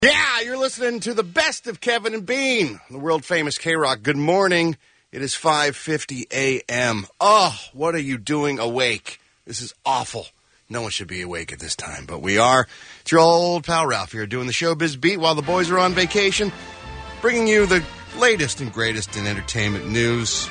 Yeah, you're listening to the best of Kevin and Bean, the world-famous K-Rock. Good morning. It is 5:50 a.m. Oh, what are you doing awake? This is awful. No one should be awake at this time, but we are. It's your old pal Ralph here doing the Showbiz Beat while the boys are on vacation, bringing you the latest and greatest in entertainment news.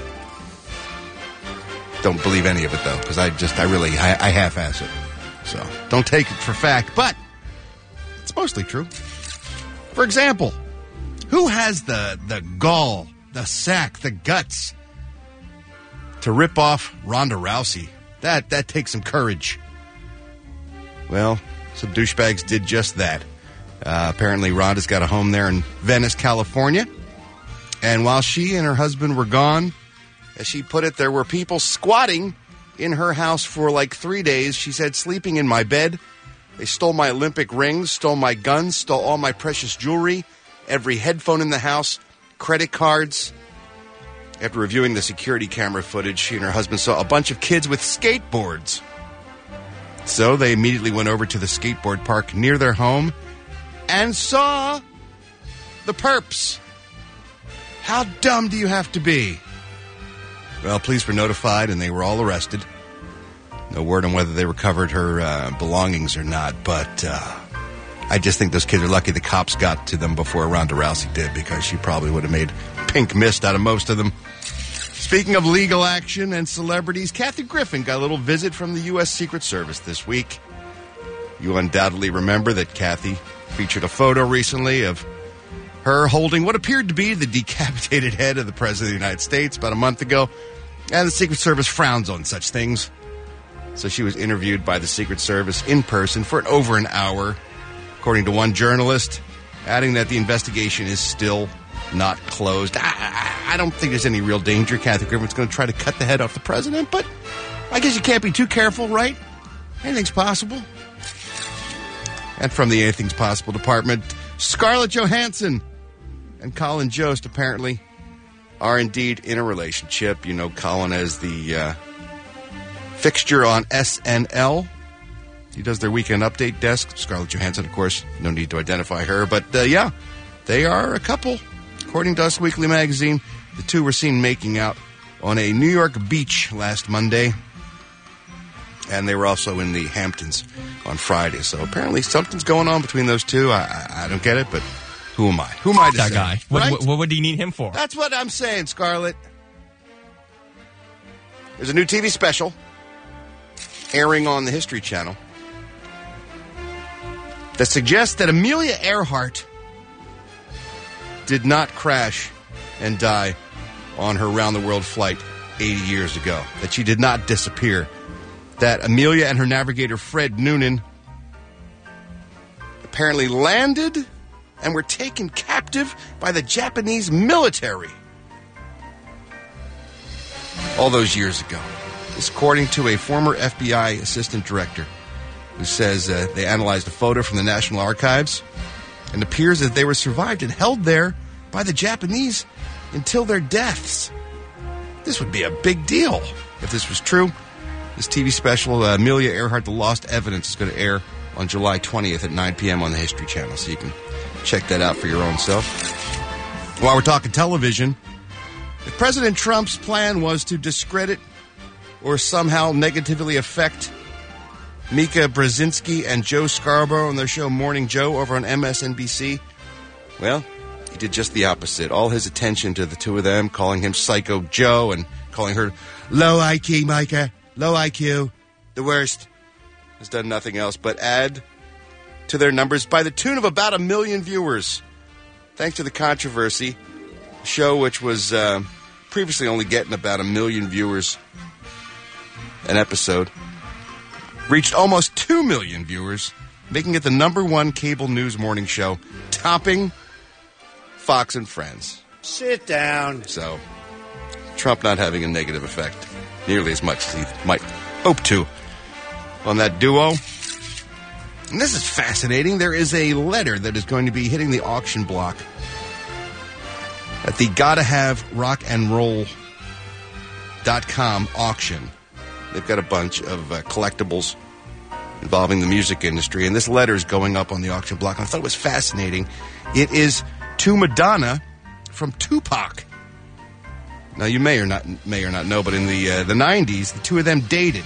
Don't believe any of it, though, because I half-ass it. So don't take it for fact, but it's mostly true. For example, who has the gall, the sack, the guts to rip off Ronda Rousey? That takes some courage. Well, some douchebags did just that. Apparently, Ronda's got a home there in Venice, California. And while she and her husband were gone, as she put it, there were people squatting in her house for like 3 days. She said, sleeping in my bed. They stole my Olympic rings, stole my guns, stole all my precious jewelry, every headphone in the house, credit cards. After reviewing the security camera footage, she and her husband saw a bunch of kids with skateboards. So they immediately went over to the skateboard park near their home and saw the perps. How dumb do you have to be? Well, police were notified and they were all arrested. No word on whether they recovered her belongings or not, but I just think those kids are lucky the cops got to them before Ronda Rousey did, because she probably would have made pink mist out of most of them. Speaking of legal action and celebrities, Kathy Griffin got a little visit from the U.S. Secret Service this week. You undoubtedly remember that Kathy featured a photo recently of her holding what appeared to be the decapitated head of the President of the United States about a month ago, and the Secret Service frowns on such things. So she was interviewed by the Secret Service in person for over an hour, according to one journalist, adding that the investigation is still not closed. I don't think there's any real danger Kathy Griffin's going to try to cut the head off the president, but I guess you can't be too careful, right? Anything's possible. And from the Anything's Possible department, Scarlett Johansson and Colin Jost apparently are indeed in a relationship. You know Colin as the fixture on SNL. He does their weekend update desk. Scarlett Johansson, of course, no need to identify her. But, yeah, they are a couple. According to Us Weekly magazine, the two were seen making out on a New York beach last Monday. And they were also in the Hamptons on Friday. So apparently something's going on between those two. I don't get it, but who am I? Who am I to that say? Guy. Right? What would you need him for? That's what I'm saying, Scarlett. There's a new TV special airing on the History Channel that suggests that Amelia Earhart did not crash and die on her round-the-world flight 80 years ago, that she did not disappear, that Amelia and her navigator Fred Noonan apparently landed and were taken captive by the Japanese military all those years ago. This according to a former FBI assistant director who says they analyzed a photo from the National Archives and it appears that they were survived and held there by the Japanese until their deaths. This would be a big deal if this was true. This TV special, Amelia Earhart, The Lost Evidence, is going to air on July 20th at 9 p.m. on the History Channel, so you can check that out for your own self. While we're talking television, if President Trump's plan was to discredit or somehow negatively affect Mika Brzezinski and Joe Scarborough on their show Morning Joe over on MSNBC, well, he did just the opposite. All his attention to the two of them, calling him Psycho Joe and calling her low IQ Micah, low IQ, the worst, has done nothing else but add to their numbers by the tune of about 1 million viewers. Thanks to the controversy, the show, which was previously only getting about 1 million viewers an episode, reached almost 2 million viewers, making it the #1 cable news morning show, topping Fox and Friends. Sit down. So, Trump not having a negative effect nearly as much as he might hope to on that duo. And this is fascinating. There is a letter that is going to be hitting the auction block at the GottaHaveRockandRoll.com auction. They've got a bunch of collectibles involving the music industry, and this letter is going up on the auction block, and I thought it was fascinating. It is to Madonna from Tupac. Now, you may or not know, but in the 90s, the two of them dated.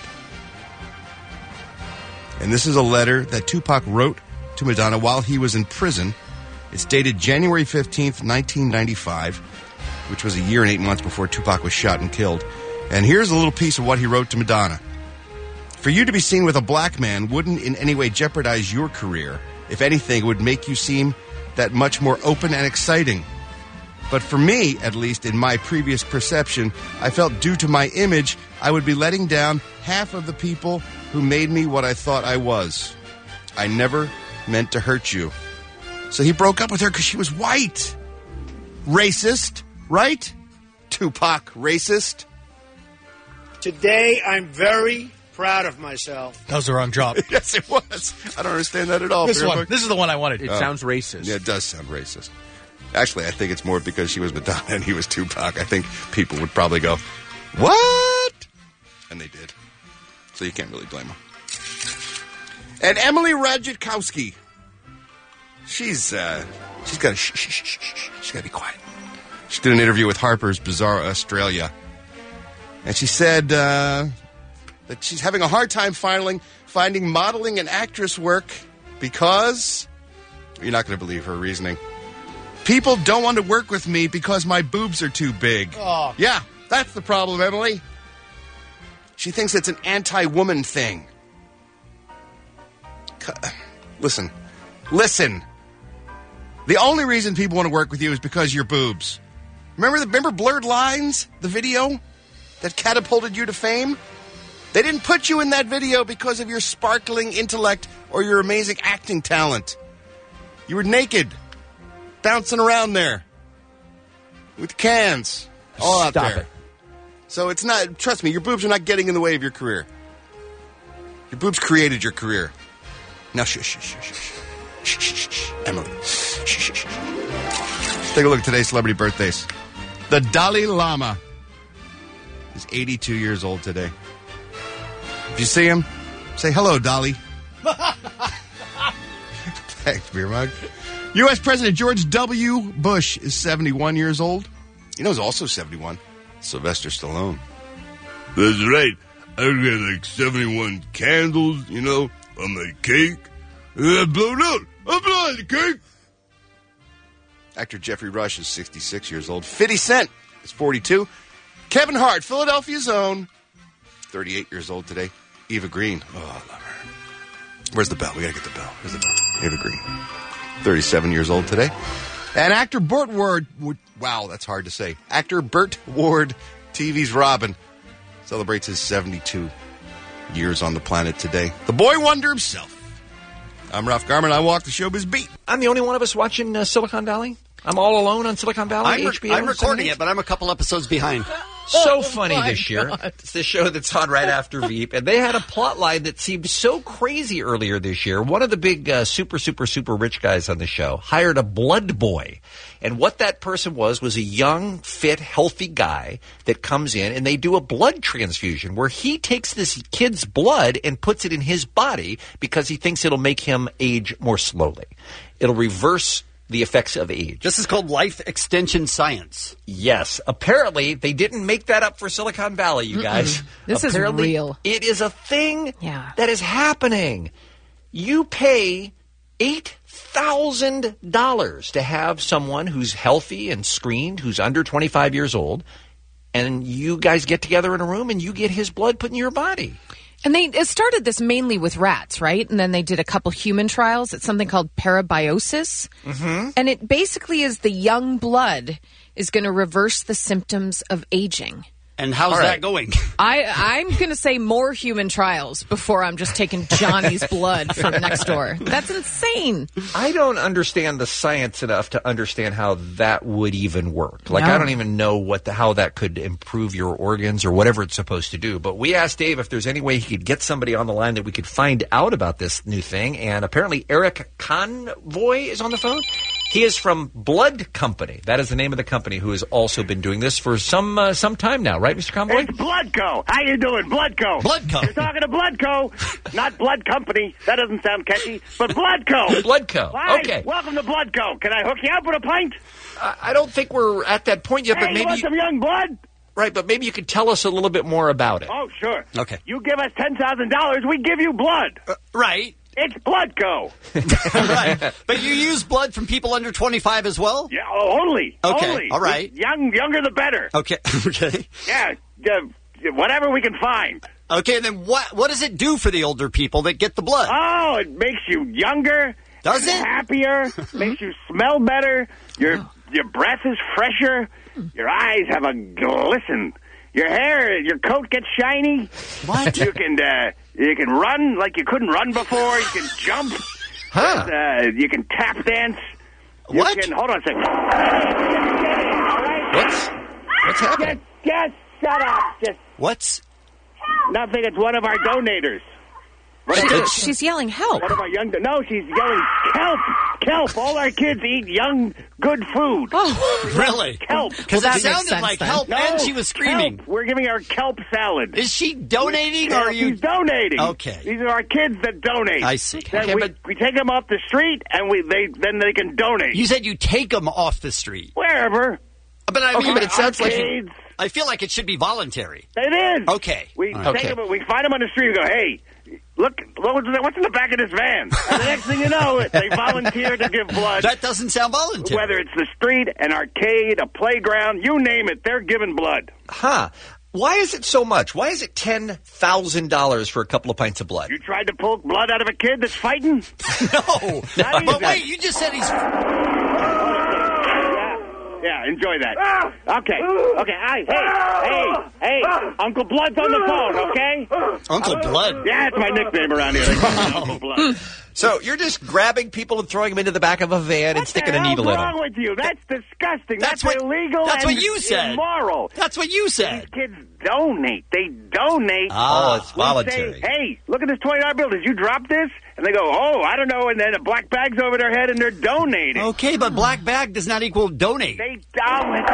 And this is a letter that Tupac wrote to Madonna while he was in prison. It's dated January 15th, 1995, which was a year and 8 months before Tupac was shot and killed. And here's a little piece of what he wrote to Madonna. For you to be seen with a black man wouldn't in any way jeopardize your career. If anything, it would make you seem that much more open and exciting. But for me, at least in my previous perception, I felt due to my image, I would be letting down half of the people who made me what I thought I was. I never meant to hurt you. So he broke up with her because she was white. Racist, right? Tupac, racist. Today, I'm very proud of myself. That was the wrong drop. Yes, it was. I don't understand that at all. This is the one I wanted. It sounds racist. Yeah, it does sound racist. Actually, I think it's more because she was Madonna and he was Tupac. I think people would probably go, what? And they did. So you can't really blame them. And Emily Ratajkowski. She's got to she's got to be quiet. She did an interview with Harper's Bazaar Australia. And she said that she's having a hard time finding modeling and actress work because, you're not going to believe her reasoning, people don't want to work with me because my boobs are too big. Oh. Yeah, that's the problem, Emily. She thinks it's an anti-woman thing. Listen. The only reason people want to work with you is because of your boobs. Remember Blurred Lines, the video that catapulted you to fame? They didn't put you in that video because of your sparkling intellect or your amazing acting talent. You were naked, bouncing around there with cans all out there. It. So it's not, trust me, your boobs are not getting in the way of your career. Your boobs created your career. Now shush. Emily. Shh. Let's take a look at today's celebrity birthdays. The Dalai Lama is 82 years old today. If you see him, say hello, Dolly. Thanks, beer mug. U.S. President George W. Bush is 71 years old. You know who's also 71? Sylvester Stallone. That's right. I've got like 71 candles, on my cake. And I blow it out. I'm blowing the cake. Actor Jeffrey Rush is 66 years old. 50 Cent is 42. Kevin Hart, Philadelphia's own, 38 years old today. Eva Green. Oh, I love her. Where's the bell? We got to get the bell. Where's the bell? Eva Green. 37 years old today. And actor Burt Ward, wow, that's hard to say. Actor Burt Ward, TV's Robin, celebrates his 72 years on the planet today. The boy wonder himself. I'm Ralph Garman. I walk the showbiz beat. I'm the only one of us watching Silicon Valley. I'm all alone on Silicon Valley. HBO. I'm recording it, but I'm a couple episodes behind. So funny this year. It's the show that's on right after Veep. And they had a plot line that seemed so crazy earlier this year. One of the big super rich guys on the show hired a blood boy. And what that person was a young, fit, healthy guy that comes in and they do a blood transfusion where he takes this kid's blood and puts it in his body because he thinks it'll make him age more slowly. It'll reverse the effects of age. This is called life extension science. Yes. Apparently, they didn't make that up for Silicon Valley, you guys. This Apparently, is real. It is a thing that is happening. You pay $8,000 to have someone who's healthy and screened, who's under 25 years old, and you guys get together in a room and you get his blood put in your body. And they started this mainly with rats, right? And then they did a couple human trials. It's something called parabiosis. Mm-hmm. And it basically is the young blood is going to reverse the symptoms of aging. And how's that going? I'm going to say more human trials before I'm just taking Johnny's blood from next door. That's insane. I don't understand the science enough to understand how that would even work. Like, I don't even know how that could improve your organs or whatever it's supposed to do. But we asked Dave if there's any way he could get somebody on the line that we could find out about this new thing. And apparently Eric Convoy is on the phone. He is from Blood Company. That is the name of the company who has also been doing this for some time now, right, Mr. Convoy? It's Bloodco. How you doing, Bloodco? Bloodco. You're talking to Bloodco, not Blood Company. That doesn't sound catchy, but Bloodco. Bloodco. Hi, Okay. welcome to Bloodco. Can I hook you up with a pint? I don't think we're at that point yet, Hey, but you maybe want some young blood? right. But maybe you could tell us a little bit more about it. Oh, sure. Okay. You give us $10,000, we give you blood. Right. It's Bloodco. Right. But you use blood from people under 25 as well? Yeah, only. Okay, Only. all right. Younger the better. Okay. Okay. Yeah, whatever we can find. Okay, then what does it do for the older people that get the blood? Oh, it makes you younger. Does it? Happier. Makes you smell better. Your breath is fresher. Your eyes have a glisten. Your hair, your coat gets shiny. What? You can run like you couldn't run before. You can jump. Huh? You can tap dance. What? Hold on a second. All right? What's happening? Just shut up. Just What's... nothing. It's one of our donators. She's yelling help. One of our young... No, she's yelling, kelp! Kelp! All our kids eat young, good food. Oh, Really? Kelp! Because that it makes sounded sense like then. help, and she was screaming. Kelp. We're giving her kelp salad. Is she donating, or are you... She's donating. Okay. These are our kids that donate. I see. Then Okay, but- we take them off the street, and then they can donate. You said you take them off the street. Wherever. But I mean, but it sounds like... Arcades. I feel like it should be voluntary. It is. Okay. We All right. take them, we find them on the street and go, hey, look, what's in the back of this van? And the next thing you know, they volunteer to give blood. That doesn't sound voluntary. Whether it's the street, an arcade, a playground, you name it, they're giving blood. Huh? Why is it so much? Why is it $10,000 for a couple of pints of blood? You tried to pull blood out of a kid that's fighting? No. Not But easy. wait, you just said he's... Yeah, enjoy that. Okay. Hey, Uncle Blood's on the phone, okay? Uncle Blood. Yeah, it's my nickname around here. They call me Uncle Blood. So you're just grabbing people and throwing them into the back of a van and sticking a needle in What's them. wrong with you? That's disgusting. That's That's what- illegal. that's what and you said. Immoral. That's what you These said. kids donate. They donate. Oh, it's We voluntary. say, hey, look at this $20 bill. Did you drop this? And they go, oh, I don't know. And then a black bag's over their head, and they're donating. Okay, but black bag does not equal donate. They don't.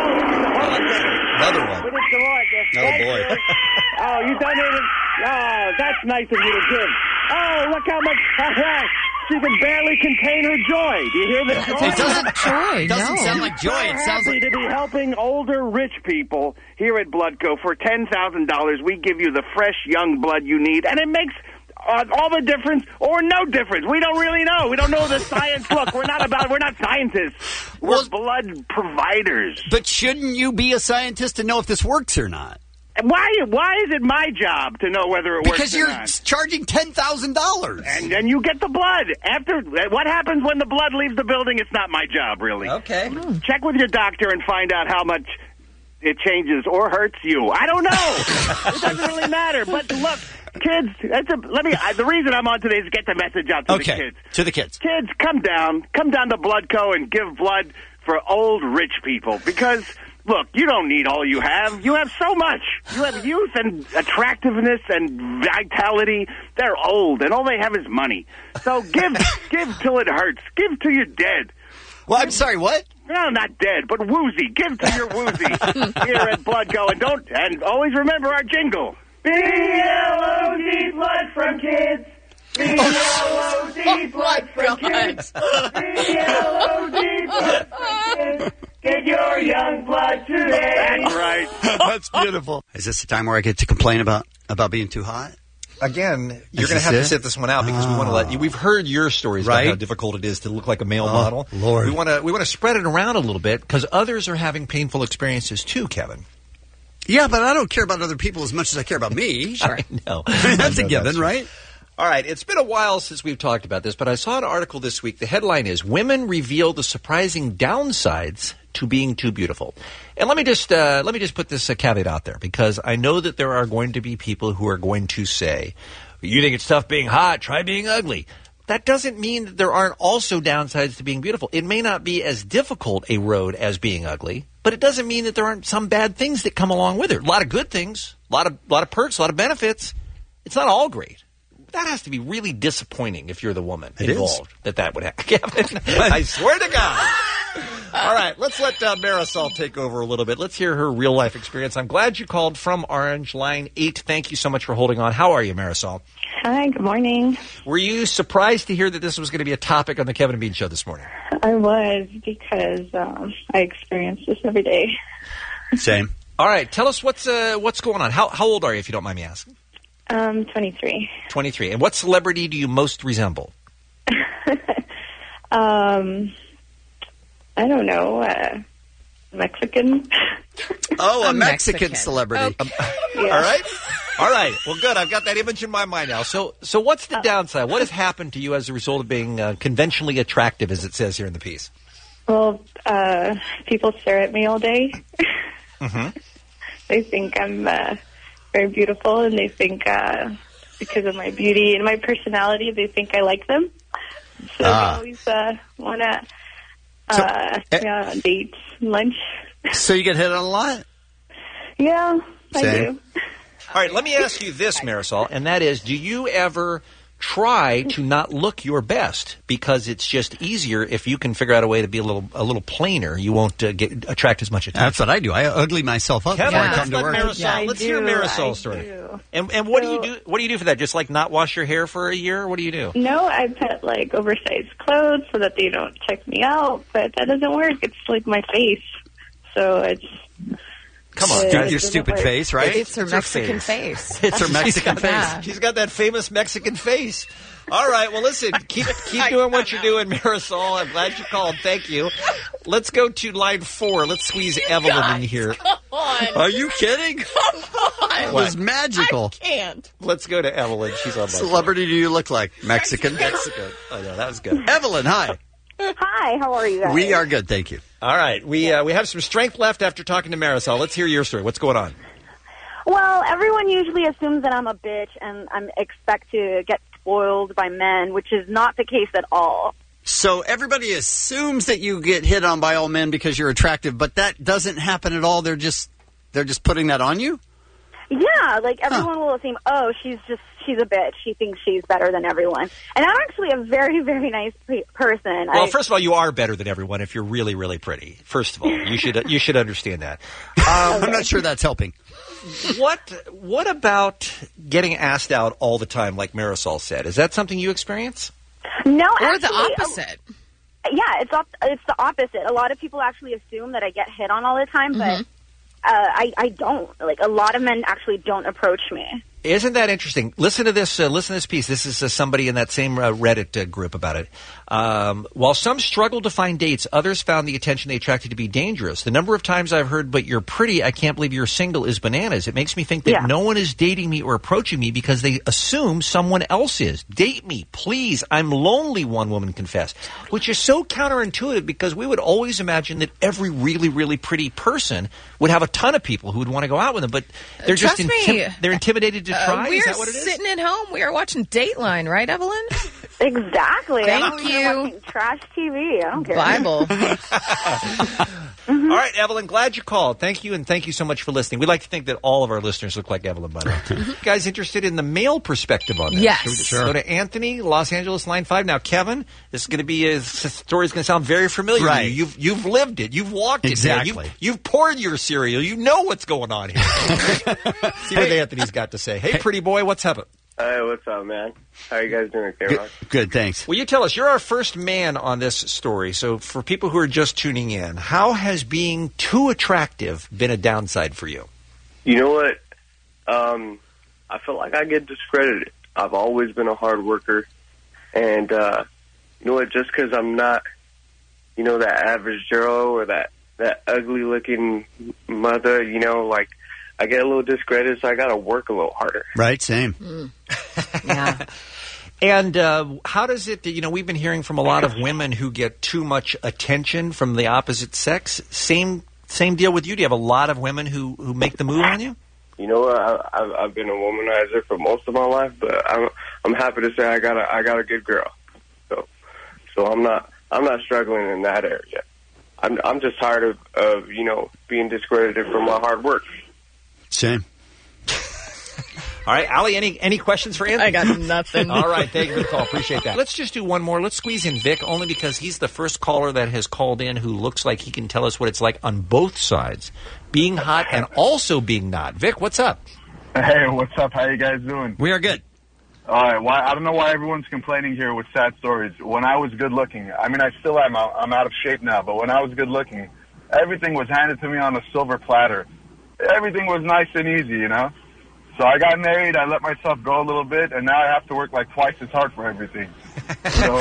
Another one. Oh, boy. Oh, you donated. Oh, that's nice of you to give. Oh, look how much. She can barely contain her joy. Do you hear this? It doesn't joy. doesn't No. sound like joy. It sounds happy like... to be helping older rich people here at Bloodco. For $10,000, we give you the fresh young blood you need, and it makes all the difference or no difference. We don't really know. We don't know the science. Look, we're not scientists. We're Well- blood providers. But shouldn't you be a scientist to know if this works or not? Why is it my job to know whether it works Because or you're not? charging $10,000. And then you get the blood. After what happens when the blood leaves the building, it's not my job, really. Okay. Check with your doctor and find out how much it changes or hurts you. I don't know. It doesn't really matter. But look, kids, the reason I'm on today is to get the message out to the kids. To the kids. Kids, come down to Bloodco and give blood for old rich people because. Look, you don't need all you have. You have so much. You have youth and attractiveness and vitality. They're old, and all they have is money. So give till it hurts. Give till you're dead. Well, I'm sorry, what? No, not dead, but woozy. Give till you're woozy here at Bloodco. And always remember our jingle. B-L-O-D, blood from kids. B-L-O-D, blood from kids. B-L-O-D, blood from kids. Get your young blood today. That's right. That's beautiful. Is this the time where I get to complain about being too hot? Again, you're Is going to this have to it? sit this one out because we want to let you. We've heard your stories about Right. how difficult it is to look like a male model. Lord. We want to spread it around a little bit because others are having painful experiences too, Kevin. Yeah, but I don't care about other people as much as I care about me. Sure. No. That's a No, given, that's right? All right, it's been a while since we've talked about this, but I saw an article this week. The headline is "Women Reveal the Surprising Downsides to Being Too Beautiful." And let me just put this caveat out there because I know that there are going to be people who are going to say, "You think it's tough being hot? Try being ugly." That doesn't mean that there aren't also downsides to being beautiful. It may not be as difficult a road as being ugly, but it doesn't mean that there aren't some bad things that come along with it. A lot of good things, a lot of perks, a lot of benefits. It's not all great. That has to be really disappointing if you're the woman It involved. That would happen. Kevin, I swear to God. All right, let's let Marisol take over a little bit. Let's hear her real-life experience. I'm glad you called from Orange, line 8. Thank you so much for holding on. How are you, Marisol? Hi, good morning. Were you surprised to hear that this was going to be a topic on the Kevin and Bean Show this morning? I was, because I experience this every day. Same. All right, tell us what's going on. How old are you, if you don't mind me asking? 23. 23. And what celebrity do you most resemble? I don't know, Mexican. Oh, a Mexican Mexican celebrity. Yeah. All right. Well, good. I've got that image in my mind now. So what's the downside? What has happened to you as a result of being conventionally attractive, as it says here in the piece? Well, people stare at me all day. Mm-hmm. They think I'm very beautiful, and they think because of my beauty and my personality, they think I like them. So they always want to date, lunch. So you get hit on a lot? Yeah, I Same. do. All right. Let me ask you this, Marisol, and that is, do you ever try to not look your best because it's just easier if you can figure out a way to be a little plainer? You won't attract as much attention. That's what I do. I ugly myself up Kevin, before I let's come to let work. Marisol. Let's hear Marisol's story. And what do you do? What do you do for that? Just like not wash your hair for a year? What do you do? No, I put like oversized clothes so that they don't check me out, but that doesn't work. It's like my face, so it's. Come on, It Your stupid face, right? It's her Mexican face. It's her Mexican face. Yeah. She's got that famous Mexican face. All right, well, listen, keep doing what you're doing, Marisol. I'm glad you called. Thank you. Let's go to line 4. Let's squeeze Evelyn in here. Are you kidding? It was magical. Can't. Let's go to Evelyn. She's on my Celebrity do you look like? Mexican? Mexico. Oh, yeah, that was good. Evelyn, hi. Hi, how are you guys? We are good, thank you. All right, we have some strength left after talking to Marisol. Let's hear your story. What's going on? Well, everyone usually assumes that I'm a bitch and I'm expect to get spoiled by men, which is not the case at all. So everybody assumes that you get hit on by all men because you're attractive, but that doesn't happen at all. They're just putting that on you? Yeah, like everyone will assume, oh, she's a bitch. She thinks she's better than everyone. And I'm actually a very, very nice person. Well, first of all, you are better than everyone if you're really, really pretty. First of all, you should understand that. I'm not sure that's helping. What about getting asked out all the time, like Marisol said? Is that something you experience? No, Or actually, the opposite. Yeah, it's the opposite. A lot of people actually assume that I get hit on all the time, but I don't. Like, a lot of men actually don't approach me. Isn't that interesting? Listen to this. Listen to this piece. This is somebody in that same Reddit group about it. While some struggled to find dates, others found the attention they attracted to be dangerous. The number of times I've heard, "But you're pretty. I can't believe you're single," is bananas. It makes me think that no one is dating me or approaching me because they assume someone else is. Date me, please. I'm lonely. One woman confessed, which is so counterintuitive because we would always imagine that every really, really pretty person would have a ton of people who would want to go out with them, but they're just they're intimidated to try. We're Is that what it is? sitting at home. We are watching Dateline, right, Evelyn? Exactly. Thank you. Watching trash TV. I don't care. Bible. All right, Evelyn, glad you called. Thank you, and thank you so much for listening. We'd like to think that all of our listeners look like Evelyn, by the way. You guys interested in the male perspective on this? Yes. Go to Anthony, Los Angeles, line 5. Now, Kevin, this is going to be a story is going to sound very familiar Right. to you. You've lived it. You've walked Exactly. it. Man. You've poured your cereal. You know what's going on here. See what Anthony's got to say. Hey, pretty boy, what's happening? Hey, what's up, man? How you guys doing, K-Rock? Good, thanks. Well, you tell us. You're our first man on this story. So for people who are just tuning in, how has being too attractive been a downside for you? You know what? I feel like I get discredited. I've always been a hard worker. And, you know what? Just because I'm not, that average Joe or that ugly-looking mother, like, I get a little discredited, so I got to work a little harder. Right, same. Yeah. And how does it, we've been hearing from a lot of women who get too much attention from the opposite sex. Same deal with you? Do you have a lot of women who make the move on you? You know what? I've been a womanizer for most of my life, but I'm happy to say I got a good girl. So I'm not struggling in that area. I'm just tired of being discredited for my hard work. Same. All right, Allie, any questions for Anthony? I got nothing. All right, thank you for the call. Appreciate that. Let's just do one more. Let's squeeze in Vic, only because he's the first caller that has called in who looks like he can tell us what it's like on both sides, being hot and also being not. Vic, what's up? Hey, what's up? How you guys doing? We are good. All right. I don't know why everyone's complaining here with sad stories. When I was good looking, I mean, I still am. I'm out of shape now, but when I was good looking, everything was handed to me on a silver platter. Everything was nice and easy, you know? So I got married, I let myself go a little bit, and now I have to work like twice as hard for everything. So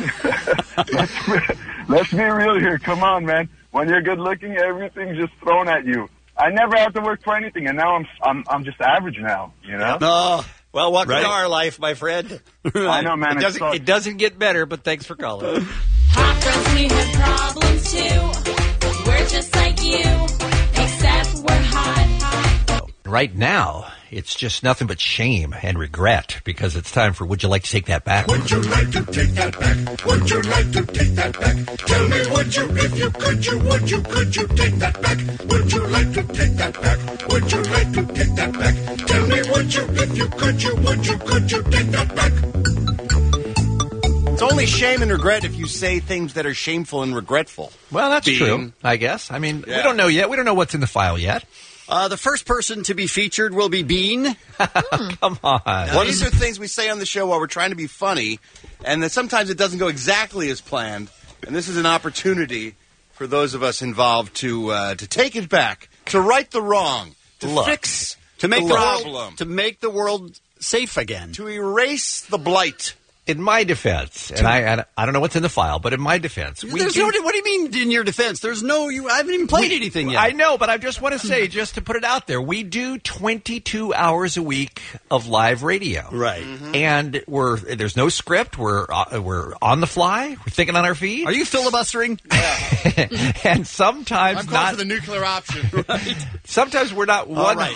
let's be real here. Come on, man. When you're good looking, everything's just thrown at you. I never have to work for anything, and now I'm just average now, you know? No. Well, welcome Right. to our life, my friend. I know, man. It doesn't get better, but thanks for calling. Hot girls, we have problems too. We're just like you, except we're hot. Right now, it's just nothing but shame and regret because it's time for Would You Like to Take That Back? Would you like to take that back? Would you like to take that back? Tell me, would you, if you could you take that back? Would you like to take that back? Would you like to take that back? Tell me, would you, if you could you take that back? It's only shame and regret if you say things that are shameful and regretful. Well, that's Bean. true, I guess. I mean, Yeah. we don't know yet. We don't know what's in the file yet. The first person to be featured will be Bean. Come on. Now, these are things we say on the show while we're trying to be funny, and then sometimes it doesn't go exactly as planned. And this is an opportunity for those of us involved to take it back, to right the wrong, to fix to make the the problem, world, to make the world safe again. to erase the blight. In my defense, and I don't know what's in the file, but in my defense, What do you mean in your defense? There's no. I haven't even played anything yet. I know, but I just want to say, just to put it out there, we do 22 hours a week of live radio, Right. And there's no script. We're on the fly. We're thinking on our feet. Are you filibustering? And sometimes I'm calling not. for the nuclear option. Sometimes we're not right.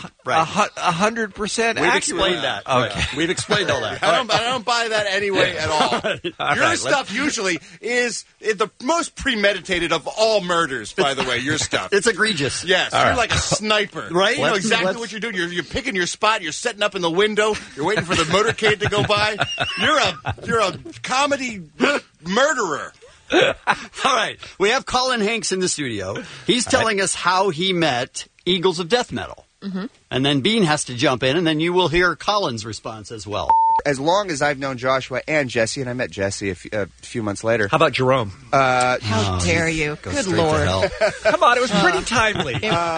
100% We've accurate. explained that. Okay. Right. We've explained all that. I don't buy that anyway at all. Your stuff usually is the most premeditated of all murders, by the way, your stuff. It's egregious. Yes, you're like a sniper. Right? You know Let's- exactly let's- what you're doing. You're picking your spot. You're setting up in the window. You're waiting for the motorcade to go by. You're a comedy murderer. All right. We have Colin Hanks in the studio. He's telling us how he met Eagles of Death Metal. Mm-hmm. And then Bean has to jump in, and then you will hear Colin's response as well. As long as I've known Joshua and Jesse, and I met Jesse a few months later. How about Jerome? How dare you? Good Lord. Come on, it was pretty timely.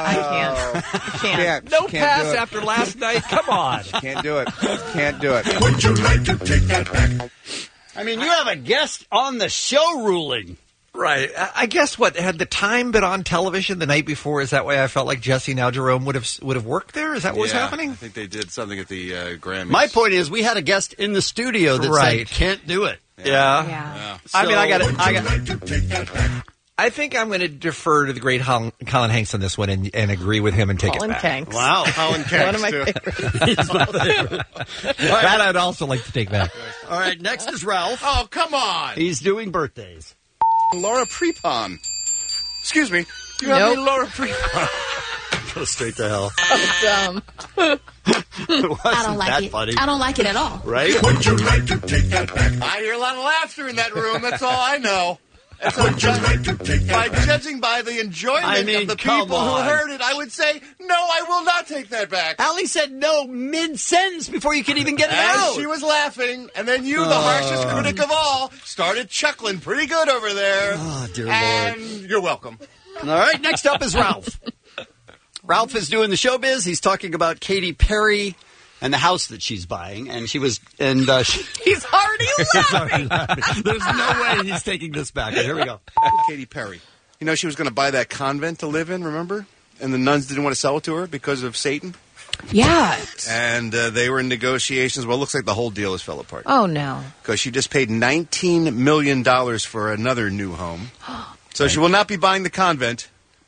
I can't. No Can't pass do it. after last night. Come on. Can't do it. Can't do it. Would you like to take that back? I mean, you have a guest on the show ruling. Right. I guess what had the time been on television the night before? Is that why I felt like Jesse now Jerome would have worked there? Is that what was happening? I think they did something at the Grammys. My point is, we had a guest in the studio that Right. said can't do it. Yeah. I mean, I got Would you like to take that back? I think I'm going to defer to the great Colin Hanks on this one and agree with him and take Colin it back. Hanks. Wow. Colin Hanks, One of my too. favorites. That I'd also like to take back. All right, next is Ralph. Oh, come on. He's doing birthdays. Laura Prepon. Excuse me. You have Nope. me Laura Prepon. Go straight to hell. Dumb. It wasn't I don't like that it. funny. I don't like it at all. Right? Would you like to take that back? I hear a lot of laughter in that room. That's all I know. And so Would you like to take by that back? judging by the enjoyment I mean, of the come people who on. heard it, I would say, no, I will not take that back. Allie said no mid-sentence before you could even get it And out. she was laughing, and then you, the harshest critic of all, started chuckling pretty good over there. Oh, dear and you're welcome. All right, next up is Ralph. Ralph is doing the showbiz. He's talking about Katy Perry and the house that she's buying, and she was He's already laughing. There's no way he's taking this back. Here we go. Katy Perry. You know, she was going to buy that convent to live in, remember? And the nuns didn't want to sell it to her because of Satan. Yeah. And they were in negotiations. Well, it looks like the whole deal has fell apart. Oh, no. Because she just paid $19 million for another new home. So she will not be buying the convent.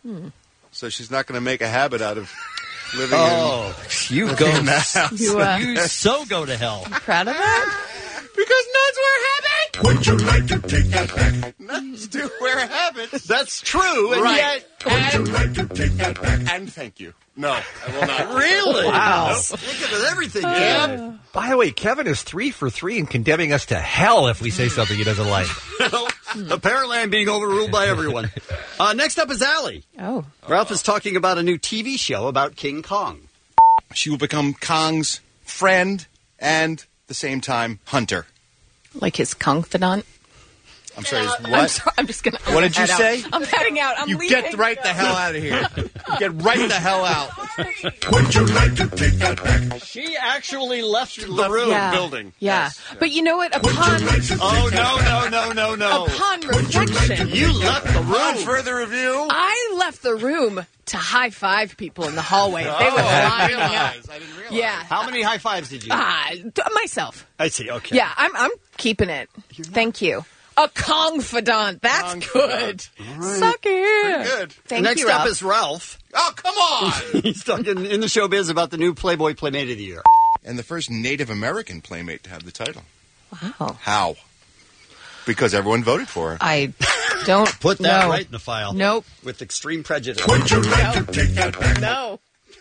So she's not going to make a habit out of living You in go. that house. You, You so go to hell. proud of that? Because nuns were Would you like to take that back? Let's do wear habits. That's true, and Right. yet... Would you like to take that back? And thank you. No, I will not. Really? Wow. Sticking with everything, Kev. By the way, Kevin is 3 for 3 in condemning us to hell if we say something he doesn't like. Apparently, I'm being overruled by everyone. Next up is Allie. Oh. Ralph is talking about a new TV show about King Kong. She will become Kong's friend and, at the same time, hunter. Like his confidant. I'm sorry, his what? I'm sorry, I'm just going to... What did you say? I'm heading out. I'm You leaving. get right the hell out of here. You get right the hell out. Would you like to take that back? She actually left the room. Yeah. Building. Yeah. But you know what? Would you like to take Oh, that back? no. Upon reflection, You left the room. On further review. I left the room to high five people in the hallway. They were lining up. I didn't realize. Yeah. How many high fives did you? Myself. I see, okay. Yeah, I'm keeping it. Thank you. A confidant. That's good. Suck it. Good. Thank Next you, up Ralph. is Ralph. Oh, come on. He's talking in the showbiz about the new Playboy Playmate of the Year. And the first Native American playmate to have the title. Wow. How? Because everyone voted for her. I don't Put that know. right in the file. Nope. With extreme prejudice. Would you like to take that back? No.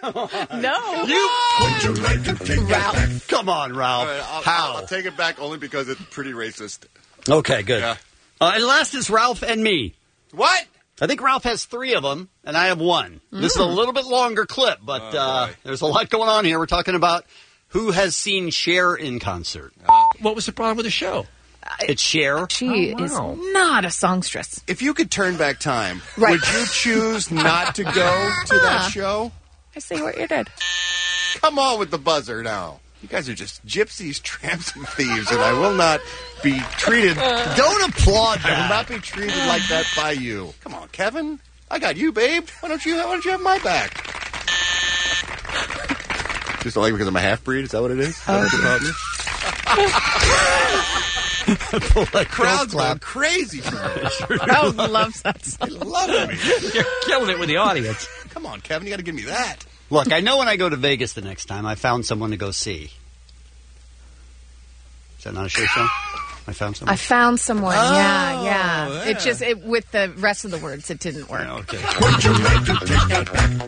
No. Would you like to take that back? Come on, Ralph. How? I'll take it back only because it's pretty racist. Okay, good. Yeah. And last is Ralph and me. What? I think Ralph has 3 of them, and I have 1. This is a little bit longer clip, but there's a lot going on here. We're talking about who has seen Cher in concert. What was the problem with the show? It's Cher. She is not a songstress. If you could turn back time, Right. would you choose not to go to that show? I see what you did. Come on with the buzzer now. You guys are just gypsies, tramps, and thieves, and I will not be treated. Don't applaud I will that. not be treated like that by you. Come on, Kevin. I got you, babe. Why don't you have my back? Just don't like me because I'm a half breed. Is that what it is? Is that what you called me? Crowd's going crazy for me. Ralph loves that song. They love me. You're killing it with the audience. Come on, Kevin. You got to give me that. Look, I know when I go to Vegas the next time, I found someone to go see. Is that not a Cher song? I found someone? I found someone. Yeah. yeah. It just with the rest of the words, it didn't work. Okay. Would you like to take that back?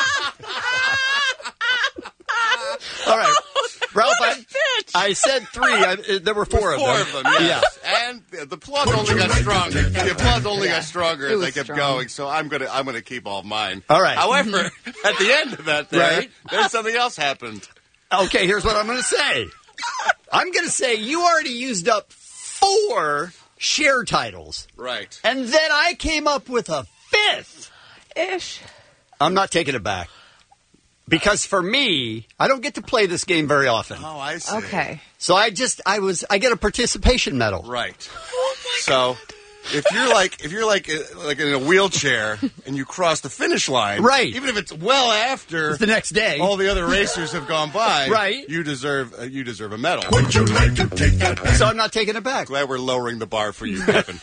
All right. Ralph, I said 3. There were 4 of them. 4 of them, yes. And the applause only got stronger. The applause only got stronger as I kept going, so I'm gonna keep all mine. All right. However, at the end of that, then something else happened. Okay, here's what I'm going to say. I'm going to say you already used up 4 Cher titles. Right. And then I came up with a 5th. Ish. I'm not taking it back. Because for me, I don't get to play this game very often. Oh, I see. Okay. So I get a participation medal. Right. So if you're like in a wheelchair and you cross the finish line, right? Even if it's well after it's the next day, all the other racers have gone by, right? You deserve a medal. Would you like to take that back? So I'm not taking it back. Glad we're lowering the bar for you, Kevin.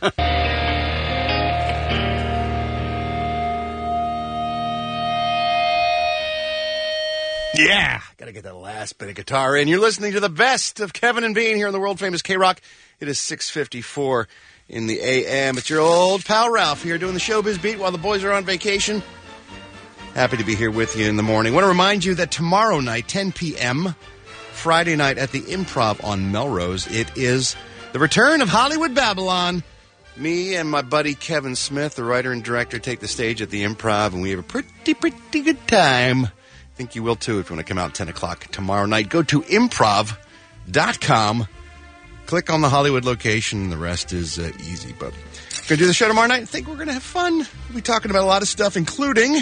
Yeah, gotta get that last bit of guitar in. You're listening to the best of Kevin and Bean here on the world famous K-Rock. It is 6:54 in the a.m. It's your old pal Ralph here doing the Showbiz Beat while the boys are on vacation. Happy to be here with you in the morning. I want to remind you that tomorrow night, 10 p.m., Friday night at the Improv on Melrose, it is the return of Hollywood Babylon. Me and my buddy Kevin Smith, the writer and director, take the stage at the Improv, and we have a pretty good time. I think you will, too, if you want to come out at 10 o'clock tomorrow night. Go to improv.com. Click on the Hollywood location. The rest is easy. But we're going to do the show tomorrow night. I think we're going to have fun. We'll be talking about a lot of stuff, including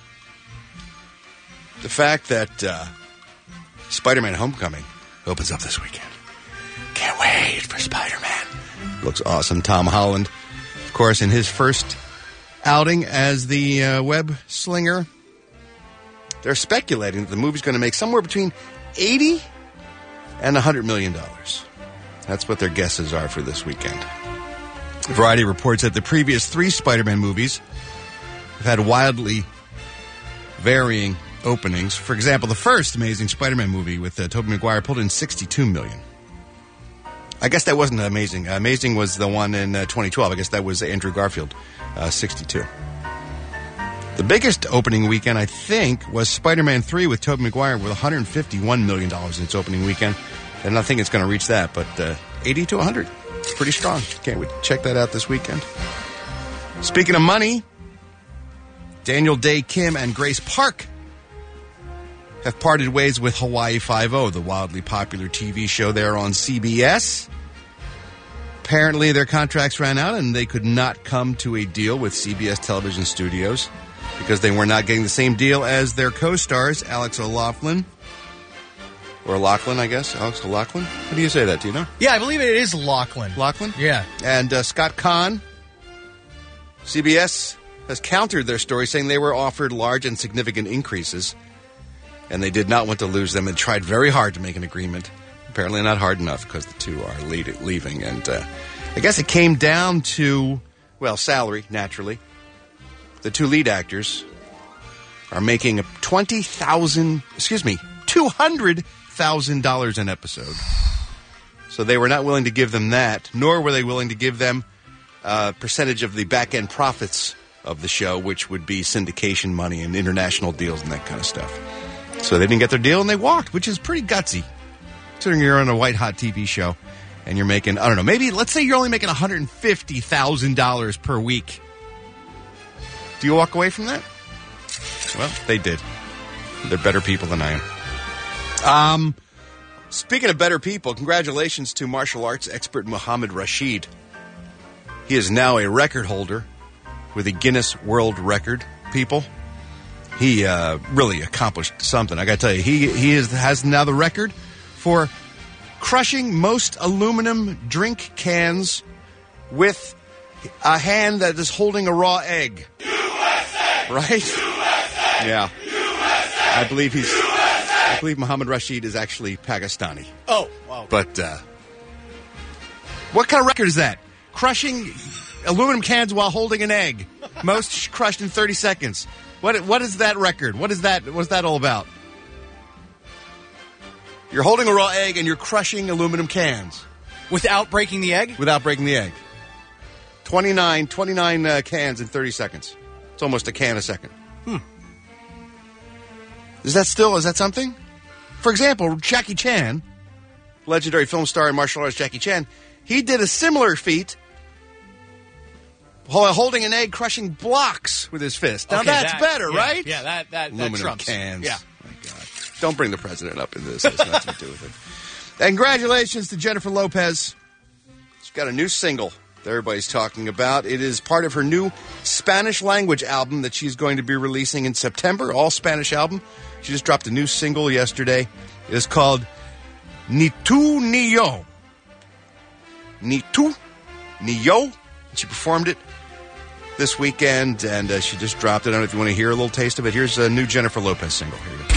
the fact that Spider-Man Homecoming opens up this weekend. Can't wait for Spider-Man. Looks awesome. Tom Holland, of course, in his first outing as the web slinger. They're speculating that the movie's going to make somewhere between $80 and $100 million. That's what their guesses are for this weekend. Variety reports that the previous 3 Spider-Man movies have had wildly varying openings. For example, the first Amazing Spider-Man movie with Tobey Maguire pulled in $62 million. I guess that wasn't Amazing. Amazing was the one in 2012. I guess that was Andrew Garfield, 62. The biggest opening weekend, I think, was Spider-Man 3 with Tobey Maguire with $151 million in its opening weekend. And I think it's going to reach that, but 80 to 100. It's pretty strong. Can't wait to check that out this weekend. Speaking of money, Daniel Day Kim and Grace Park have parted ways with Hawaii Five-0, the wildly popular TV show there on CBS. Apparently, their contracts ran out and they could not come to a deal with CBS Television Studios because they were not getting the same deal as their co-stars, Alex O'Loughlin. Or Lachlan, I guess. Alex O'Loughlin? How do you say that? Do you know? Yeah, I believe it is Lachlan. Lachlan? Yeah. And Scott Kahn. CBS has countered their story, saying they were offered large and significant increases, and they did not want to lose them and tried very hard to make an agreement. Apparently not hard enough because the two are leaving. And I guess it came down to, well, salary, naturally. The two lead actors are making $200,000 an episode. So they were not willing to give them that, nor were they willing to give them a percentage of the back-end profits of the show, which would be syndication money and international deals and that kind of stuff. So they didn't get their deal and they walked, which is pretty gutsy. Considering you're on a white-hot TV show and you're making, I don't know, maybe, let's say you're only making $150,000 per week. Do you walk away from that? Well, they did. They're better people than I am. Speaking of better people, congratulations to martial arts expert Muhammad Rashid. He is now a record holder with a Guinness World Record, people. He really accomplished something. I got to tell you, he has now the record for crushing most aluminum drink cans with a hand that is holding a raw egg. USA! Right? USA! Yeah. USA! I believe Muhammad Rashid is actually Pakistani. Oh, wow. But what kind of record is that? Crushing aluminum cans while holding an egg. Most crushed in 30 seconds. What is that record? What's that all about? You're holding a raw egg and you're crushing aluminum cans. Without breaking the egg? Without breaking the egg. 29 cans in 30 seconds. It's almost a can a second. Is that something? For example, Jackie Chan, legendary film star and martial artist Jackie Chan, he did a similar feat while holding an egg, crushing blocks with his fist. Now that's better, right? Yeah, that aluminum trumps. cans. Yeah. My God. Don't bring the president up in this. It has nothing to do with it. And congratulations to Jennifer Lopez. She's got a new single that everybody's talking about. It is part of her new Spanish language album that she's going to be releasing in September, all Spanish album. She just dropped a new single yesterday. It is called Ni Tu Ni Yo. Ni Tu Ni Yo. She performed it this weekend, and she just dropped it. I don't know if you want to hear a little taste of it. Here's a new Jennifer Lopez single. Here you go.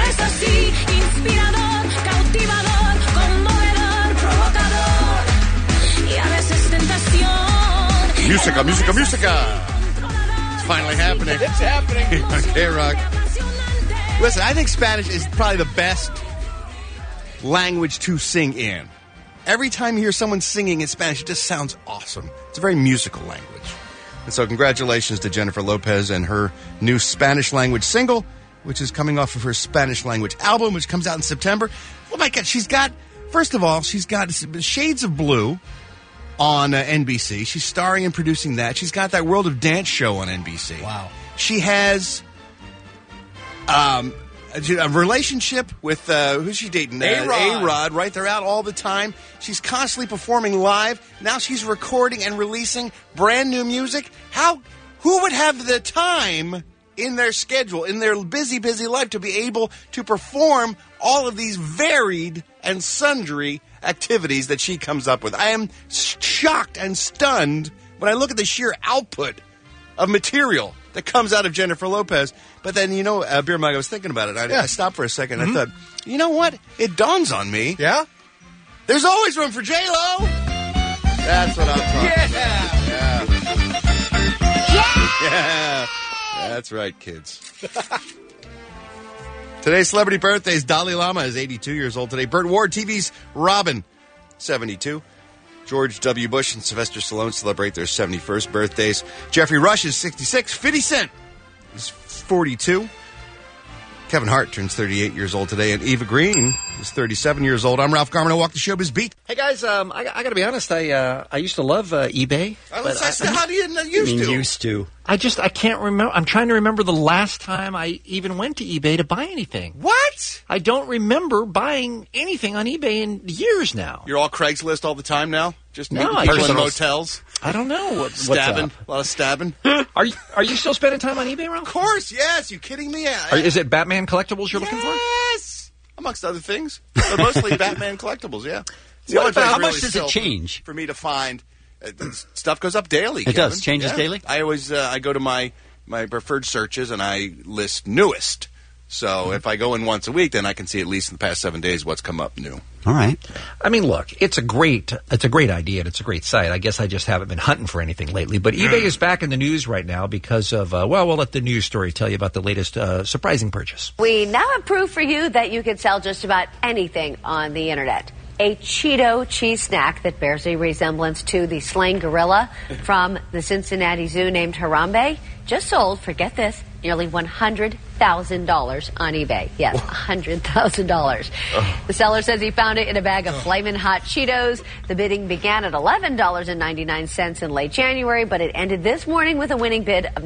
Musica, musica, musica. It's finally happening. It's happening. On K-Rock. Listen, I think Spanish is probably the best language to sing in. Every time you hear someone singing in Spanish, it just sounds awesome. It's a very musical language. And so congratulations to Jennifer Lopez and her new Spanish language single, which is coming off of her Spanish language album, which comes out in September. Oh my God, she's got Shades of Blue on NBC. She's starring and producing that. She's got that World of Dance show on NBC. Wow. She has a relationship with, who's she dating? A-Rod, right? They're out all the time. She's constantly performing live. Now she's recording and releasing brand new music. Who would have the time in their schedule, in their busy, busy life, to be able to perform all of these varied and sundry activities that she comes up with? I am shocked and stunned when I look at the sheer output of material that comes out of Jennifer Lopez. But then, Beer Mug, I was thinking about it. I stopped for a second. Mm-hmm. I thought, you know what? It dawns on me. Yeah? There's always room for J-Lo. That's what I'm talking about. Yeah. That's right, kids. Today's celebrity birthdays. Dalai Lama is 82 years old today. Burt Ward, TV's Robin, 72. George W. Bush and Sylvester Stallone celebrate their 71st birthdays. Jeffrey Rush is 66. 50 Cent is 42. Kevin Hart turns 38 years old today, and Eva Green is 37 years old. I'm Ralph Garman. I walk the showbiz beat. Hey guys, I got to be honest. I used to love eBay. How do you used to? I can't remember. I'm trying to remember the last time I even went to eBay to buy anything. What? I don't remember buying anything on eBay in years now. You're all Craigslist all the time now? Just meeting I people in just- motels? I don't know. What's Stabbing? up? A lot of stabbing? Are you still spending time on eBay, Ralph? Of course, yes. You kidding me? Is it Batman collectibles you're looking for? Yes! Amongst other things. But mostly Batman collectibles, yeah. It's the What only place about- how really much does still it change? For me to find. Stuff goes up daily. It does. Kevin. Changes daily? I always I go to my preferred searches and I list newest. So if I go in once a week, then I can see at least in the past 7 days what's come up new. All right. I mean, look, it's a great idea and it's a great site. I guess I just haven't been hunting for anything lately. But eBay is back in the news right now because of, we'll let the news story tell you about the latest surprising purchase. We now have proof for you that you can sell just about anything on the internet. A Cheeto cheese snack that bears a resemblance to the slain gorilla from the Cincinnati Zoo named Harambe just sold, forget this, nearly $100,000 on eBay. Yes, $100,000. The seller says he found it in a bag of Flamin' Hot Cheetos. The bidding began at $11.99 in late January, but it ended this morning with a winning bid of